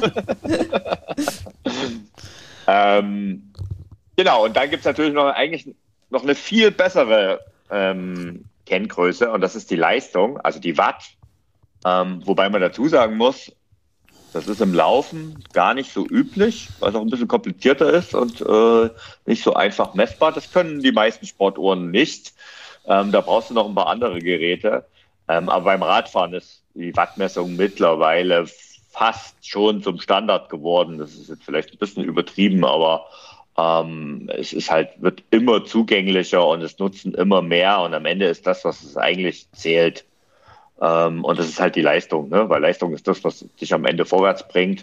ähm, genau, und dann gibt es natürlich noch eigentlich noch eine viel bessere ähm, Kenngröße und das ist die Leistung, also die Watt. Ähm, wobei man dazu sagen muss, das ist im Laufen gar nicht so üblich, weil es auch ein bisschen komplizierter ist und äh, nicht so einfach messbar. Das können die meisten Sportuhren nicht. Ähm, da brauchst du noch ein paar andere Geräte. Ähm, aber beim Radfahren ist die Wattmessung mittlerweile fast schon zum Standard geworden. Das ist jetzt vielleicht ein bisschen übertrieben, aber ähm, es ist halt, wird immer zugänglicher und es nutzen immer mehr. Und am Ende ist das, was es eigentlich zählt. Ähm, und das ist halt die Leistung, ne? Weil Leistung ist das, was dich am Ende vorwärts bringt.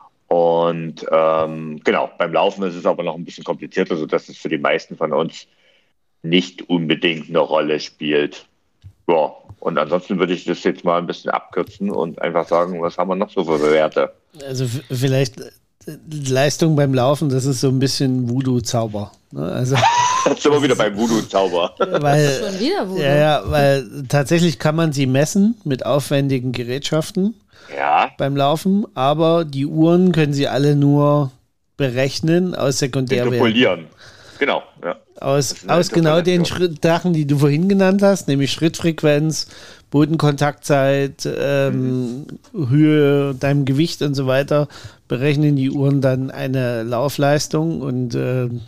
Und ähm, genau, beim Laufen ist es aber noch ein bisschen komplizierter, sodass es für die meisten von uns nicht unbedingt eine Rolle spielt. Ja, und ansonsten würde ich das jetzt mal ein bisschen abkürzen und einfach sagen, was haben wir noch so für Werte? Also f- vielleicht äh, Leistung beim Laufen, das ist so ein bisschen Voodoo-Zauber. Ne? Also, Jetzt sind wir wieder beim Voodoo-Zauber. weil, Schon wieder Voodoo. ja, ja, weil tatsächlich kann man sie messen mit aufwendigen Gerätschaften Ja, beim Laufen, aber die Uhren können sie alle nur berechnen aus Sekundärwerten. interpolieren. Genau, ja. Aus, ist eine aus genau den Interpolation. Schritt, Sachen, die du vorhin genannt hast, nämlich Schrittfrequenz, Bodenkontaktzeit, ähm, Mhm. Höhe, deinem Gewicht und so weiter, berechnen die Uhren dann eine Laufleistung und ähm,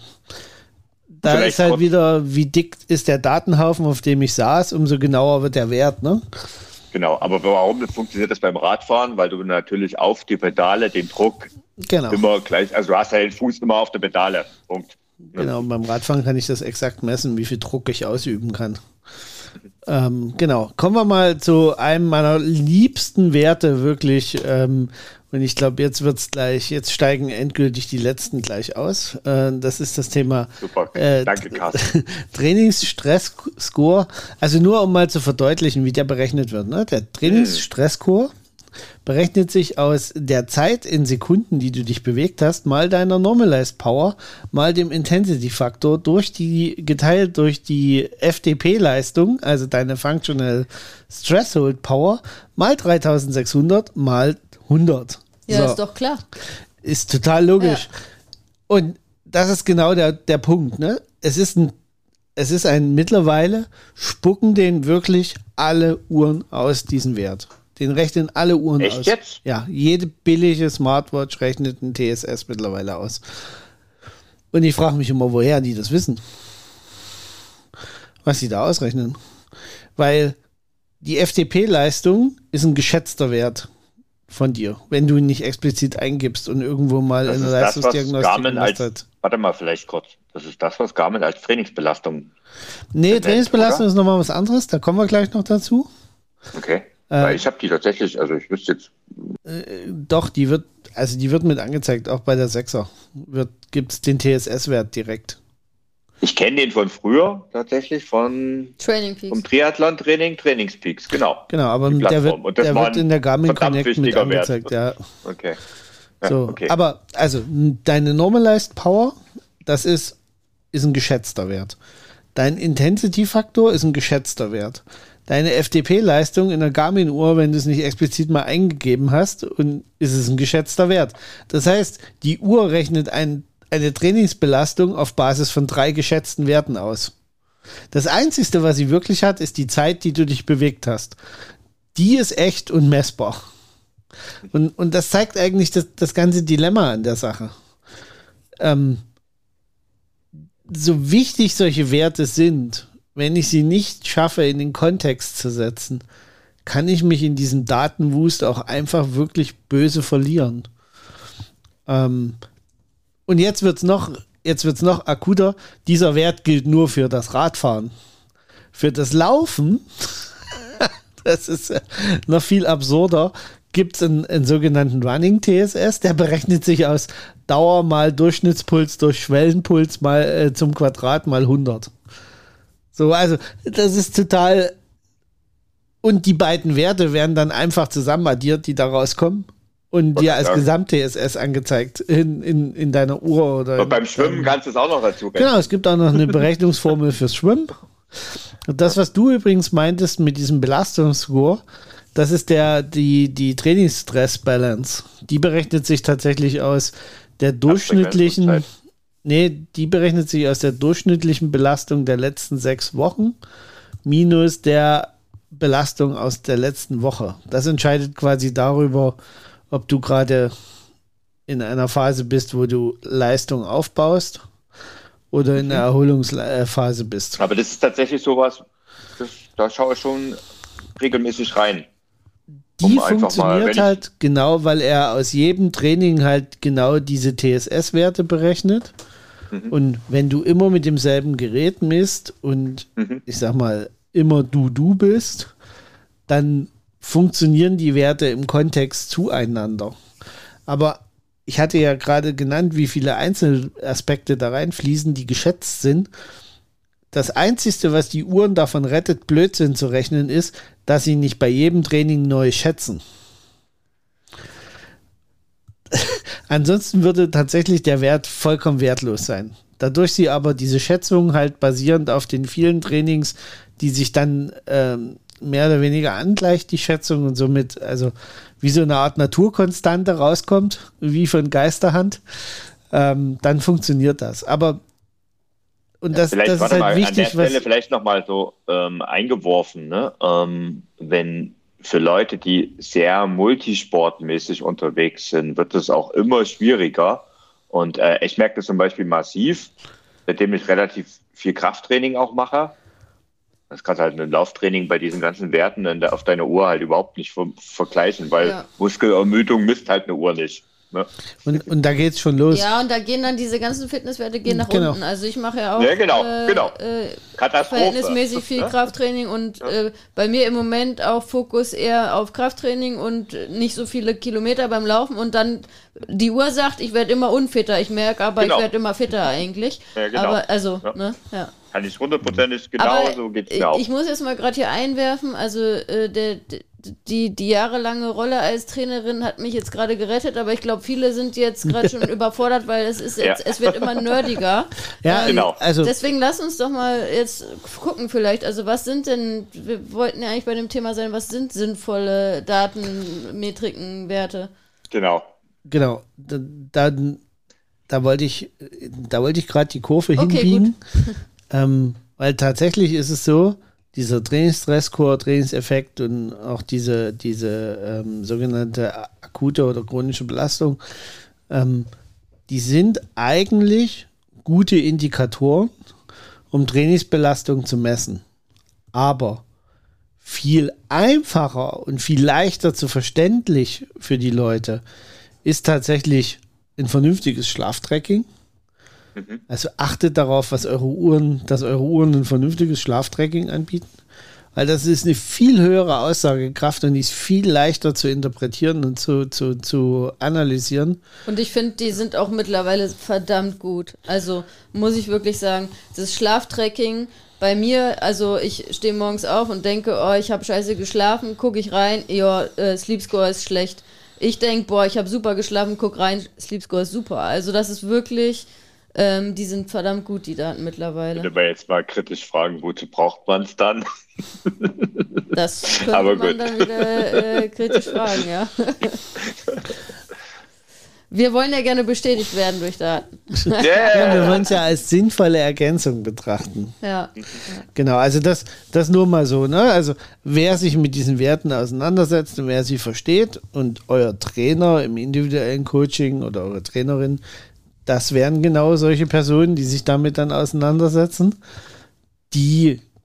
da Vielleicht ist halt kurz- wieder, wie dick ist der Datenhaufen, auf dem ich saß, umso genauer wird der Wert, ne? Genau, aber warum funktioniert das beim Radfahren? Weil du natürlich auf die Pedale den Druck Genau. immer gleich, also du hast ja den Fuß immer auf der Pedale. Punkt. Genau, beim Radfahren kann ich das exakt messen, wie viel Druck ich ausüben kann. Ähm, genau, kommen wir mal zu einem meiner liebsten Werte wirklich. Ähm, und ich glaube, jetzt wird es gleich, jetzt steigen endgültig die letzten gleich aus. Äh, das ist das Thema Super, äh, danke Carsten. Trainingsstress-Score. Also nur um mal zu verdeutlichen, wie der berechnet wird. Ne? Der Trainingsstress-Score berechnet sich aus der Zeit in Sekunden, die du dich bewegt hast, mal deiner Normalized Power, mal dem Intensity-Faktor durch die, geteilt durch die F D P-Leistung, also deine Functional Threshold Power, mal dreitausendsechshundert, mal hundert. Ja, So. ist doch klar. Ist total logisch. Und das ist genau der, der Punkt, ne? Es ist ein, es ist ein mittlerweile spucken den wirklich alle Uhren aus diesen Wert. Den rechnen alle Uhren Echt aus. jetzt? Ja, jede billige Smartwatch rechnet einen T S S mittlerweile aus. Und ich frage mich immer, woher die das wissen. Was sie da ausrechnen. Weil die F T P-Leistung ist ein geschätzter Wert von dir, wenn du ihn nicht explizit eingibst und irgendwo mal Das in ist der das, was Leistungsdiagnostik Garmin gemacht als, hat. warte mal, vielleicht kurz. Das ist das, was Garmin als Trainingsbelastung. Nee, Tendenz, Trainingsbelastung oder? ist nochmal was anderes, da kommen wir gleich noch dazu. Okay. Äh, Weil ich habe die tatsächlich, also ich wüsste jetzt, Doch, die wird, also die wird mit angezeigt, auch bei der Sechser gibt es den T S S-Wert direkt. ich kenne den von früher tatsächlich, von Training Peaks. vom Triathlon-Training, Trainingspeaks, genau. Genau, aber Die der wird, Plattform. Und das der war wird ein in der Garmin verdammt Connect mit wichtiger Wert. angezeigt, ja. Okay. Ja, So, okay. aber also n- deine Normalized Power, das ist, ist ein geschätzter Wert. Dein Intensity-Faktor ist ein geschätzter Wert. Deine F D P-Leistung in der Garmin-Uhr, wenn du es nicht explizit mal eingegeben hast, und ist es ein geschätzter Wert. Das heißt, die Uhr rechnet ein, eine Trainingsbelastung auf Basis von drei geschätzten Werten aus. Das Einzige, was sie wirklich hat, ist die Zeit, die du dich bewegt hast. Die ist echt und messbar. Und, und das zeigt eigentlich das, das ganze Dilemma an der Sache. Ähm, so wichtig solche Werte sind, wenn ich sie nicht schaffe, in den Kontext zu setzen, kann ich mich in diesem Datenwust auch einfach wirklich böse verlieren. Ähm, und jetzt wird es noch, jetzt wird's noch akuter. Dieser Wert gilt nur für das Radfahren. Für das Laufen, das ist noch viel absurder, gibt es einen, einen sogenannten Running T S S, der berechnet sich aus Dauer mal Durchschnittspuls durch Schwellenpuls mal äh, zum Quadrat mal hundert. So, also das ist total. Und die beiden Werte werden dann einfach zusammen addiert, die da rauskommen und dir als Gesamt-T S S angezeigt in, in, in deiner Uhr. Oder und beim Schwimmen deinem, kannst du es auch noch dazu rechnen. Genau, es gibt auch noch eine Berechnungsformel fürs Schwimmen. Und das, was du übrigens meintest mit diesem Belastungsscore, das ist der, die, die Trainingsstress-Balance. Die berechnet sich tatsächlich aus der durchschnittlichen, nee, die berechnet sich aus der durchschnittlichen Belastung der letzten sechs Wochen minus der Belastung aus der letzten Woche. Das entscheidet quasi darüber, ob du gerade in einer Phase bist, wo du Leistung aufbaust oder in der Erholungsphase bist. Aber das ist tatsächlich sowas, das, da schaue ich schon regelmäßig rein. Die um funktioniert mal, halt genau, weil er aus jedem Training halt genau diese T S S-Werte berechnet. Mhm. Und wenn du immer mit demselben Gerät misst und mhm. ich sag mal, immer du du bist, dann funktionieren die Werte im Kontext zueinander. Aber ich hatte ja gerade genannt, wie viele Einzelaspekte da reinfließen, die geschätzt sind. Das Einzige, was die Uhren davon rettet, Blödsinn zu rechnen, ist, dass sie nicht bei jedem Training neu schätzen. Ansonsten würde tatsächlich der Wert vollkommen wertlos sein. Dadurch sie aber diese Schätzung halt basierend auf den vielen Trainings, die sich dann ähm, mehr oder weniger angleicht, die Schätzung, und somit also wie so eine Art Naturkonstante rauskommt, wie von Geisterhand, ähm, dann funktioniert das. Aber und das, vielleicht, das ist halt mal, wichtig. An der Stelle was vielleicht nochmal so ähm, eingeworfen, ne? ähm, wenn für Leute, die sehr multisportmäßig unterwegs sind, wird es auch immer schwieriger. Und äh, ich merke das zum Beispiel massiv, seitdem ich relativ viel Krafttraining auch mache. Das kannst halt ein Lauftraining bei diesen ganzen Werten auf deiner Uhr halt überhaupt nicht ver- vergleichen, weil ja. Muskelermüdung misst halt eine Uhr nicht. Ne? Und, und da geht's schon los. Ja, und da gehen dann diese ganzen Fitnesswerte gehen nach genau. unten. Also ich mache ja auch ja, genau, äh, genau. Äh, Katastrophe. verhältnismäßig viel ja? Krafttraining und ja. äh, bei mir im Moment auch Fokus eher auf Krafttraining und nicht so viele Kilometer beim Laufen und dann die Uhr sagt, ich werde immer unfitter. Ich merke aber, genau. ich werde immer fitter eigentlich. Ja, genau. Aber also, ja. ne, ja. Kann ich hundertprozentig genau so geht's mir auch. Ich muss jetzt mal gerade hier einwerfen, also äh, der, die, die jahrelange Rolle als Trainerin hat mich jetzt gerade gerettet, aber ich glaube, viele sind jetzt gerade schon überfordert, weil es ist jetzt, ja. es wird immer nerdiger. Ja, ähm, genau. Also deswegen lass uns doch mal jetzt gucken vielleicht, also was sind denn, wir wollten ja eigentlich bei dem Thema sein, was sind sinnvolle Daten, Metriken, Werte? Genau. Genau. Da, da, da wollte ich, da wollte ich gerade die Kurve okay, hinbiegen. Ähm, weil tatsächlich ist es so, dieser Trainingsstress-Score, Trainingseffekt und auch diese, diese ähm, sogenannte akute oder chronische Belastung, ähm, die sind eigentlich gute Indikatoren, um Trainingsbelastung zu messen. Aber viel einfacher und viel leichter zu verständlich für die Leute ist tatsächlich ein vernünftiges Schlaftracking. Also achtet darauf, was eure Uhren, dass eure Uhren ein vernünftiges Schlaftracking anbieten, weil das ist eine viel höhere Aussagekraft und die ist viel leichter zu interpretieren und zu, zu, zu analysieren. Und ich finde, die sind auch mittlerweile verdammt gut. Also muss ich wirklich sagen, das Schlaftracking bei mir, also ich stehe morgens auf und denke, oh, ich habe scheiße geschlafen, gucke ich rein, ja, äh, Sleep Score ist schlecht. Ich denke, boah, ich habe super geschlafen, guck rein, Sleep Score ist super. Also das ist wirklich... Ähm, die sind verdammt gut, die Daten mittlerweile. Ich würde aber jetzt mal kritisch fragen, wozu braucht man es dann? Das könnte aber man gut. dann wieder äh, kritisch fragen, ja. Wir wollen ja gerne bestätigt werden durch Daten. Yeah. Ja, wir wollen es ja als sinnvolle Ergänzung betrachten. Ja. Genau, also das, das nur mal so, ne? Also wer sich mit diesen Werten auseinandersetzt und wer sie versteht und euer Trainer im individuellen Coaching oder eure Trainerin, das wären genau solche Personen, die sich damit dann auseinandersetzen. Die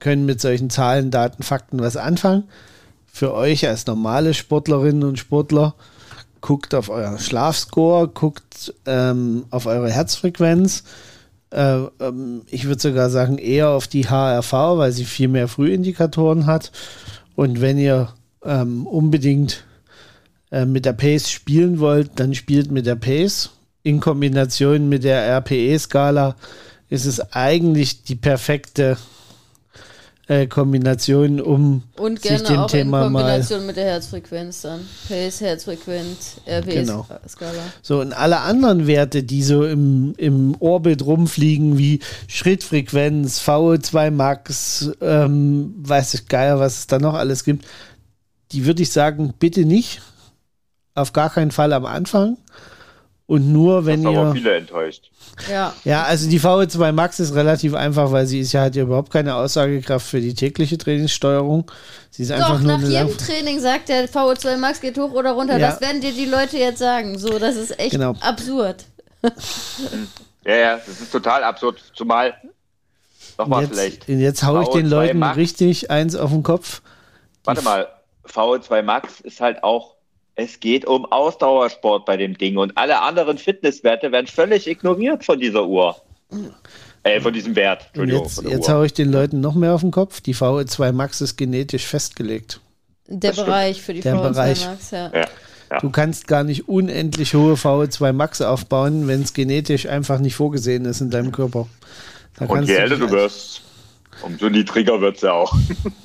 können mit solchen Zahlen, Daten, Fakten was anfangen. Für euch als normale Sportlerinnen und Sportler, guckt auf euren Schlafscore, guckt ähm, auf eure Herzfrequenz. Äh, ähm, ich würde sogar sagen, eher auf die H R V, weil sie viel mehr Frühindikatoren hat. Und wenn ihr ähm, unbedingt äh, mit der Pace spielen wollt, dann spielt mit der Pace. In Kombination mit der R P E-Skala ist es eigentlich die perfekte äh, Kombination, um Und sich gerne dem auch Thema in mal... Kombination mit der Herzfrequenz dann. Pace, Herzfrequenz, R P E-Skala. Genau. So, und alle anderen Werte, die so im, im Orbit rumfliegen, wie Schrittfrequenz, V O zwei Max, ähm, weiß ich geil, was es da noch alles gibt, die würde ich sagen, bitte nicht. Auf gar keinen Fall am Anfang. Und nur, wenn das ihr... aber viele enttäuscht. Ja. Ja, also die V O zwei Max ist relativ einfach, weil sie ist ja, hat ja überhaupt keine Aussagekraft für die tägliche Trainingssteuerung. Sie ist einfach Doch, nur nach eine jedem Lang- Training sagt der V O zwei Max geht hoch oder runter. Ja. Das werden dir die Leute jetzt sagen. So, das ist echt Genau. absurd. Ja, ja, das ist total absurd. Zumal, nochmal jetzt, vielleicht. jetzt hau ich den V O zwei Leuten Max. richtig eins auf den Kopf. Warte mal, V O zwei Max ist halt auch, es geht um Ausdauersport bei dem Ding und alle anderen Fitnesswerte werden völlig ignoriert von dieser Uhr. Äh, von diesem Wert. Und Entschuldigung. jetzt, von der jetzt Uhr. hau ich den Leuten noch mehr auf den Kopf. Die V O zwei Max ist genetisch festgelegt. Der Das stimmt. Bereich für die Der V O zwei Bereich. Max, ja. Ja, ja. Du kannst gar nicht unendlich hohe V O zwei Max aufbauen, wenn es genetisch einfach nicht vorgesehen ist in deinem Körper. Da Und kannst je älter dich du wirst, umso niedriger wird es ja auch.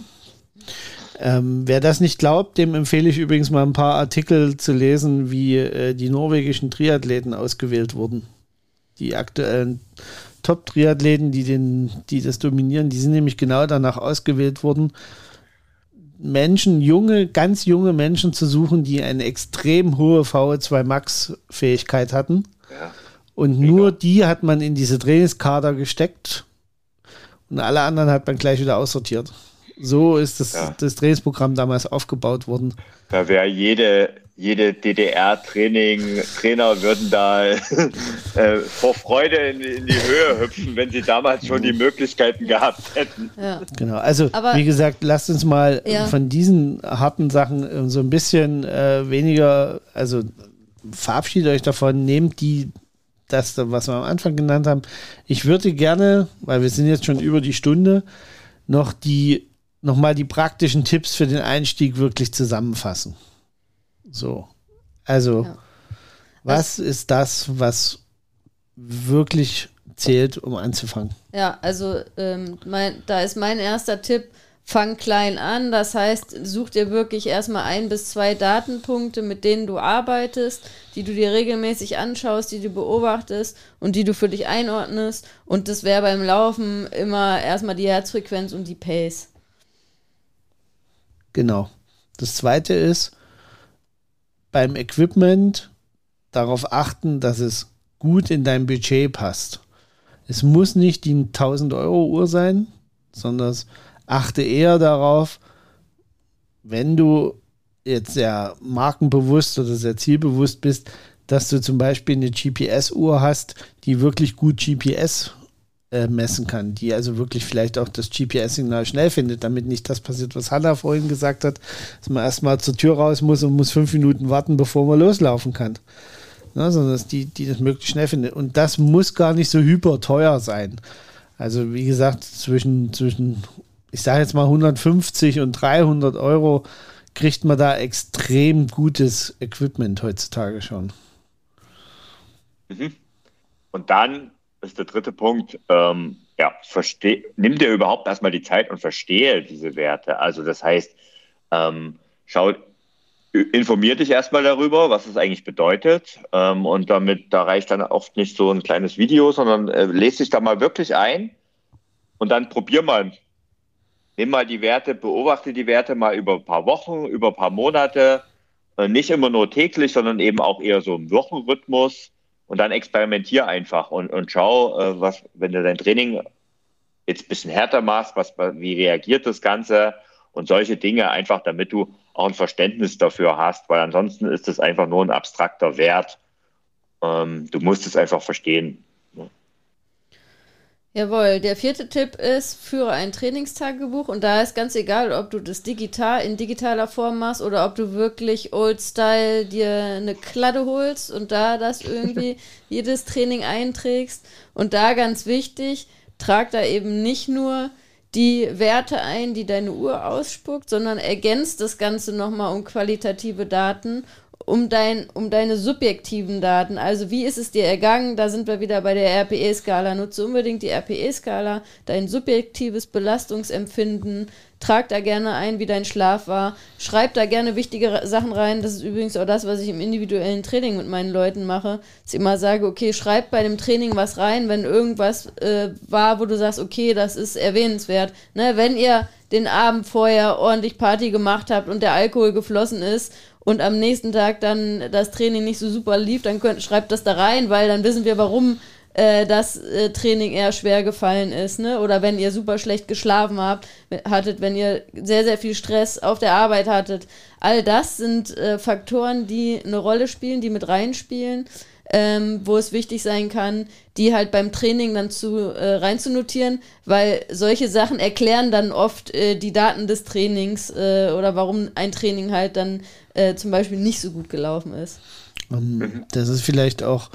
Ähm, wer das nicht glaubt, dem empfehle ich übrigens mal ein paar Artikel zu lesen, wie äh, die norwegischen Triathleten ausgewählt wurden. Die aktuellen Top-Triathleten, die, den, die das dominieren, die sind nämlich genau danach ausgewählt worden, Menschen, junge, ganz junge Menschen zu suchen, die eine extrem hohe V O zwei Max-Fähigkeit hatten. Ja. Und nur die hat man in diese Trainingskader gesteckt und alle anderen hat man gleich wieder aussortiert. So ist das, Ja. das Trainingsprogramm damals aufgebaut worden. Da wäre jede, jede D D R-Training, Trainer würden da äh, vor Freude in, in die Höhe hüpfen, wenn sie damals schon die Möglichkeiten gehabt hätten. Ja. Genau, also Aber- wie gesagt, lasst uns mal Ja. von diesen harten Sachen äh, so ein bisschen äh, weniger, also verabschiedet euch davon, nehmt die, das, was wir am Anfang genannt haben. Ich würde gerne, weil wir sind jetzt schon über die Stunde, noch die nochmal die praktischen Tipps für den Einstieg wirklich zusammenfassen. So, also Ja. was ist das, was wirklich zählt, um anzufangen? Ja, also ähm, mein, da ist mein erster Tipp, fang klein an. Das heißt, such dir wirklich erstmal ein bis zwei Datenpunkte, mit denen du arbeitest, die du dir regelmäßig anschaust, die du beobachtest und die du für dich einordnest. Und das wäre beim Laufen immer erstmal die Herzfrequenz und die Pace. Genau. Das zweite ist, beim Equipment darauf achten, dass es gut in dein Budget passt. Es muss nicht die tausend Euro Uhr sein, sondern achte eher darauf, wenn du jetzt sehr markenbewusst oder sehr zielbewusst bist, dass du zum Beispiel eine G P S-Uhr hast, die wirklich gut G P S äh, messen kann, die also wirklich vielleicht auch das G P S-Signal schnell findet, damit nicht das passiert, was Hanna vorhin gesagt hat, dass man erstmal zur Tür raus muss und muss fünf Minuten warten, bevor man loslaufen kann. Ja, sondern dass die, die das möglichst schnell findet. Und das muss gar nicht so hyper teuer sein. Also wie gesagt, zwischen, zwischen ich sage jetzt mal hundertfünfzig und dreihundert Euro kriegt man da extrem gutes Equipment heutzutage schon. Mhm. Und dann ist der dritte Punkt, ähm, ja, versteh, nimm dir überhaupt erstmal die Zeit und verstehe diese Werte. Also das heißt, ähm, schau, informier dich erstmal darüber, was es eigentlich bedeutet. Ähm, und damit, da reicht dann oft nicht so ein kleines Video, sondern äh, lese dich da mal wirklich ein und dann probier mal. Nimm mal die Werte, beobachte die Werte mal über ein paar Wochen, über ein paar Monate. Äh, nicht immer nur täglich, sondern eben auch eher so im Wochenrhythmus. Und dann experimentier einfach und, und schau, äh, was, wenn du dein Training jetzt ein bisschen härter machst, was, wie reagiert das Ganze und solche Dinge einfach, damit du auch ein Verständnis dafür hast, weil ansonsten ist es einfach nur ein abstrakter Wert. Ähm, du musst es einfach verstehen. Jawohl, der vierte Tipp ist, führe ein Trainingstagebuch und da ist ganz egal, ob du das digital in digitaler Form machst oder ob du wirklich Old Style dir eine Kladde holst und da das irgendwie jedes Training einträgst. Und da ganz wichtig, trag da eben nicht nur die Werte ein, die deine Uhr ausspuckt, sondern ergänzt das Ganze nochmal um qualitative Daten, um, dein, um deine subjektiven Daten. Also wie ist es dir ergangen? Da sind wir wieder bei der R P E-Skala. Nutze unbedingt die R P E-Skala, dein subjektives Belastungsempfinden. Trag da gerne ein, wie dein Schlaf war. Schreib da gerne wichtige Sachen rein. Das ist übrigens auch das, was ich im individuellen Training mit meinen Leuten mache. Dass ich immer sage, okay, schreib bei dem Training was rein, wenn irgendwas äh, war, wo du sagst, okay, das ist erwähnenswert. Ne, wenn ihr den Abend vorher ordentlich Party gemacht habt und der Alkohol geflossen ist und am nächsten Tag dann das Training nicht so super lief, dann könnt, schreibt das da rein, weil dann wissen wir, warum äh, das äh, Training eher schwer gefallen ist, ne? Oder wenn ihr super schlecht geschlafen habt, hattet, wenn ihr sehr, sehr viel Stress auf der Arbeit hattet. All das sind äh, Faktoren, die eine Rolle spielen, die mit reinspielen, ähm, wo es wichtig sein kann, die halt beim Training dann zu äh, reinzunotieren, weil solche Sachen erklären dann oft äh, die Daten des Trainings äh, oder warum ein Training halt dann äh, zum Beispiel nicht so gut gelaufen ist. Um, das ist vielleicht auch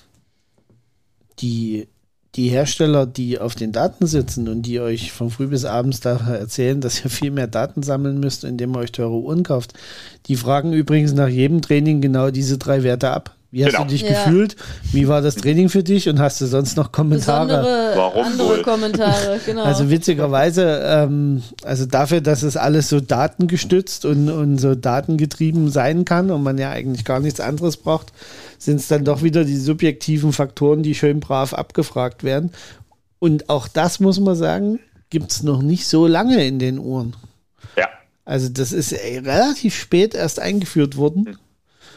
die, die Hersteller, die auf den Daten sitzen und die euch von früh bis abends da erzählen, dass ihr viel mehr Daten sammeln müsst, indem ihr euch teure Uhren kauft. Die fragen übrigens nach jedem Training genau diese drei Werte ab. Wie hast genau. du dich ja. gefühlt? Wie war das Training für dich? Und hast du sonst noch Kommentare? Besondere Warum andere wohl? Kommentare, genau. Also witzigerweise, ähm, also dafür, dass es alles so datengestützt und, und so datengetrieben sein kann und man ja eigentlich gar nichts anderes braucht, sind es dann doch wieder die subjektiven Faktoren, die schön brav abgefragt werden. Und auch das, muss man sagen, gibt es noch nicht so lange in den Uhren. Ja. Also das ist ey, relativ spät erst eingeführt worden. Hm.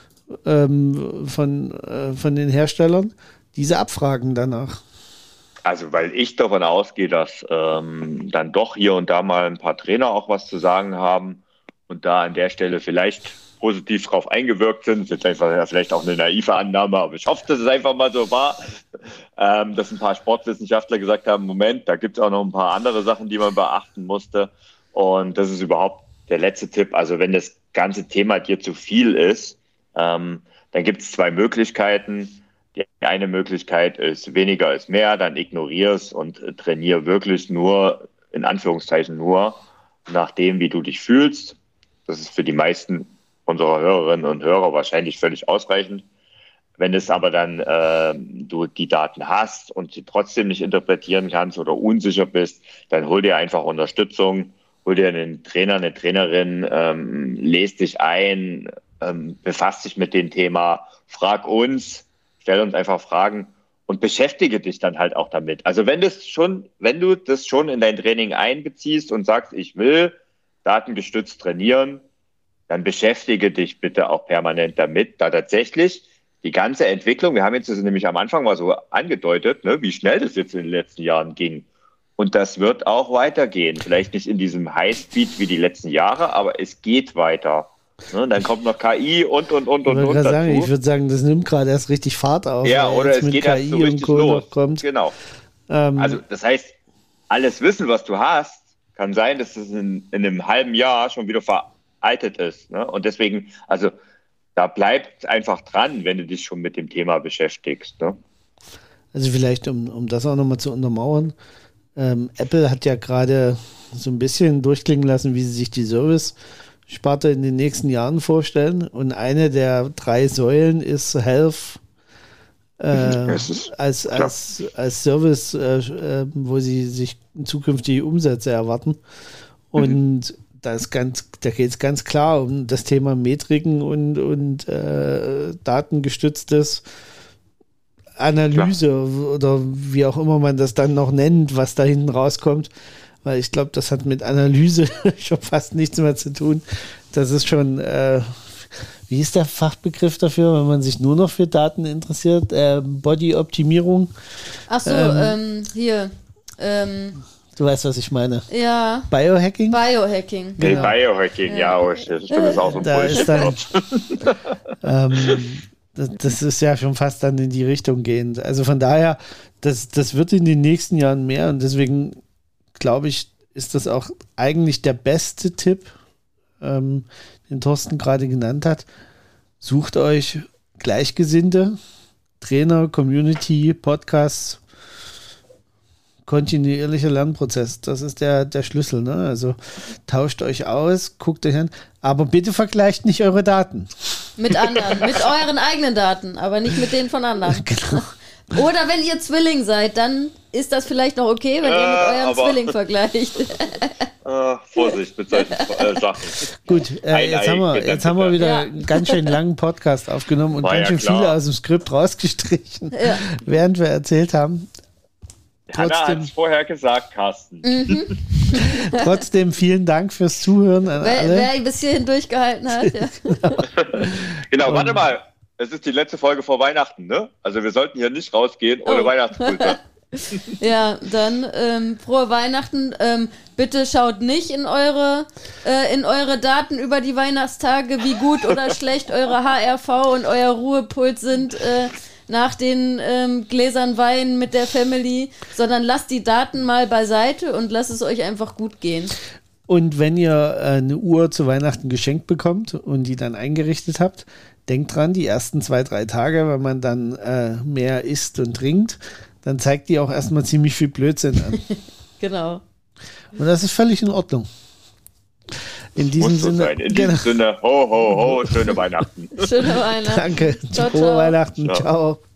Ähm, von, äh, von den Herstellern, diese Abfragen danach. Also weil ich davon ausgehe, dass ähm, dann doch hier und da mal ein paar Trainer auch was zu sagen haben und da an der Stelle vielleicht positiv drauf eingewirkt sind. Das ist jetzt einfach ja, vielleicht auch eine naive Annahme, aber ich hoffe, dass es einfach mal so war, ähm, dass ein paar Sportwissenschaftler gesagt haben, Moment, da gibt es auch noch ein paar andere Sachen, die man beachten musste. Und das ist überhaupt der letzte Tipp. Also wenn das ganze Thema dir zu viel ist, Ähm, dann gibt es zwei Möglichkeiten. Die eine Möglichkeit ist, weniger ist mehr, dann ignoriere es und äh, trainiere wirklich nur, in Anführungszeichen nur, nach dem, wie du dich fühlst. Das ist für die meisten unserer Hörerinnen und Hörer wahrscheinlich völlig ausreichend. Wenn es aber dann äh, du die Daten hast und sie trotzdem nicht interpretieren kannst oder unsicher bist, dann hol dir einfach Unterstützung, hol dir einen Trainer, eine Trainerin, ähm, lest dich ein, Ähm, befasst dich mit dem Thema, frag uns, stell uns einfach Fragen und beschäftige dich dann halt auch damit. Also wenn das schon, wenn du das schon in dein Training einbeziehst und sagst, ich will datengestützt trainieren, dann beschäftige dich bitte auch permanent damit, da tatsächlich die ganze Entwicklung, wir haben jetzt das nämlich am Anfang mal so angedeutet, ne, wie schnell das jetzt in den letzten Jahren ging. Und das wird auch weitergehen. Vielleicht nicht in diesem Highspeed wie die letzten Jahre, aber es geht weiter. Ne, dann kommt noch K I und, und, und, und, und dazu. Sagen, ich würde sagen, das nimmt gerade erst richtig Fahrt auf. Ja, oder es geht erst so richtig los. Kommt. Genau. Ähm, also das heißt, alles Wissen, was du hast, kann sein, dass es in, in einem halben Jahr schon wieder veraltet ist. Ne? Und deswegen, also da bleibt einfach dran, wenn du dich schon mit dem Thema beschäftigst. Ne? Also vielleicht, um, um das auch nochmal zu untermauern, ähm, Apple hat ja gerade so ein bisschen durchklingen lassen, wie sie sich die Service Sparte in den nächsten Jahren vorstellen. Und eine der drei Säulen ist Health äh, als, als, als Service, äh, wo sie sich zukünftige Umsätze erwarten. Und mhm. da, ist ganz, da geht es ganz klar um das Thema Metriken und, und äh, datengestütztes Analyse Klar. oder wie auch immer man das dann noch nennt, was da hinten rauskommt. Weil ich glaube, das hat mit Analyse schon fast nichts mehr zu tun. Das ist schon, äh, wie ist der Fachbegriff dafür, wenn man sich nur noch für Daten interessiert? Äh, Body-Optimierung. Ach so, ähm, ähm, hier. Ähm, du weißt, was ich meine. Ja. Biohacking? Biohacking. Genau. Hey, Biohacking, ja, ja oh, das stimmt, das ist auch so ein da ist dann, ähm, Das, das ist ja schon fast dann in die Richtung gehend. Also von daher, das, das wird in den nächsten Jahren mehr und deswegen glaube ich, ist das auch eigentlich der beste Tipp, ähm, den Thorsten gerade genannt hat. Sucht euch Gleichgesinnte, Trainer, Community, Podcasts, kontinuierlicher Lernprozess. Das ist der, der Schlüssel. Ne? Also tauscht euch aus, guckt euch an, aber bitte vergleicht nicht eure Daten. Mit anderen, mit euren eigenen Daten, aber nicht mit denen von anderen. Genau. Oder wenn ihr Zwilling seid, dann ist das vielleicht noch okay, wenn äh, ihr mit eurem Zwilling vergleicht. Äh, Vorsicht mit solchen äh, Sachen. Gut, äh, jetzt, haben wir, jetzt haben wir wieder ja. einen ganz schön langen Podcast aufgenommen und War ganz schön ja viele aus dem Skript rausgestrichen, ja. während wir erzählt haben. Hanna hat es vorher gesagt, Carsten. Mhm. Trotzdem vielen Dank fürs Zuhören an wer, alle. Wer bis hierhin durchgehalten hat. Ja. genau, genau warte mal. Es ist die letzte Folge vor Weihnachten, ne? Also wir sollten hier nicht rausgehen ohne oh. Weihnachtsgrüße. Ja, dann ähm, frohe Weihnachten. Ähm, bitte schaut nicht in eure, äh, in eure Daten über die Weihnachtstage, wie gut oder schlecht eure H R V und euer Ruhepuls sind äh, nach den ähm, Gläsern Wein mit der Family, sondern lasst die Daten mal beiseite und lasst es euch einfach gut gehen. Und wenn ihr äh, eine Uhr zu Weihnachten geschenkt bekommt und die dann eingerichtet habt, denkt dran, die ersten zwei, drei Tage, wenn man dann äh, mehr isst und trinkt, dann zeigt die auch erstmal ziemlich viel Blödsinn an. Genau. Und das ist völlig in Ordnung. In diesem Muss so Sinne. Sein. In diesem genau. Sinne, ho, ho, ho, schöne Weihnachten. Schöne Weihnachten. Danke. Ciao, Frohe ciao. Weihnachten. Ciao. Ciao.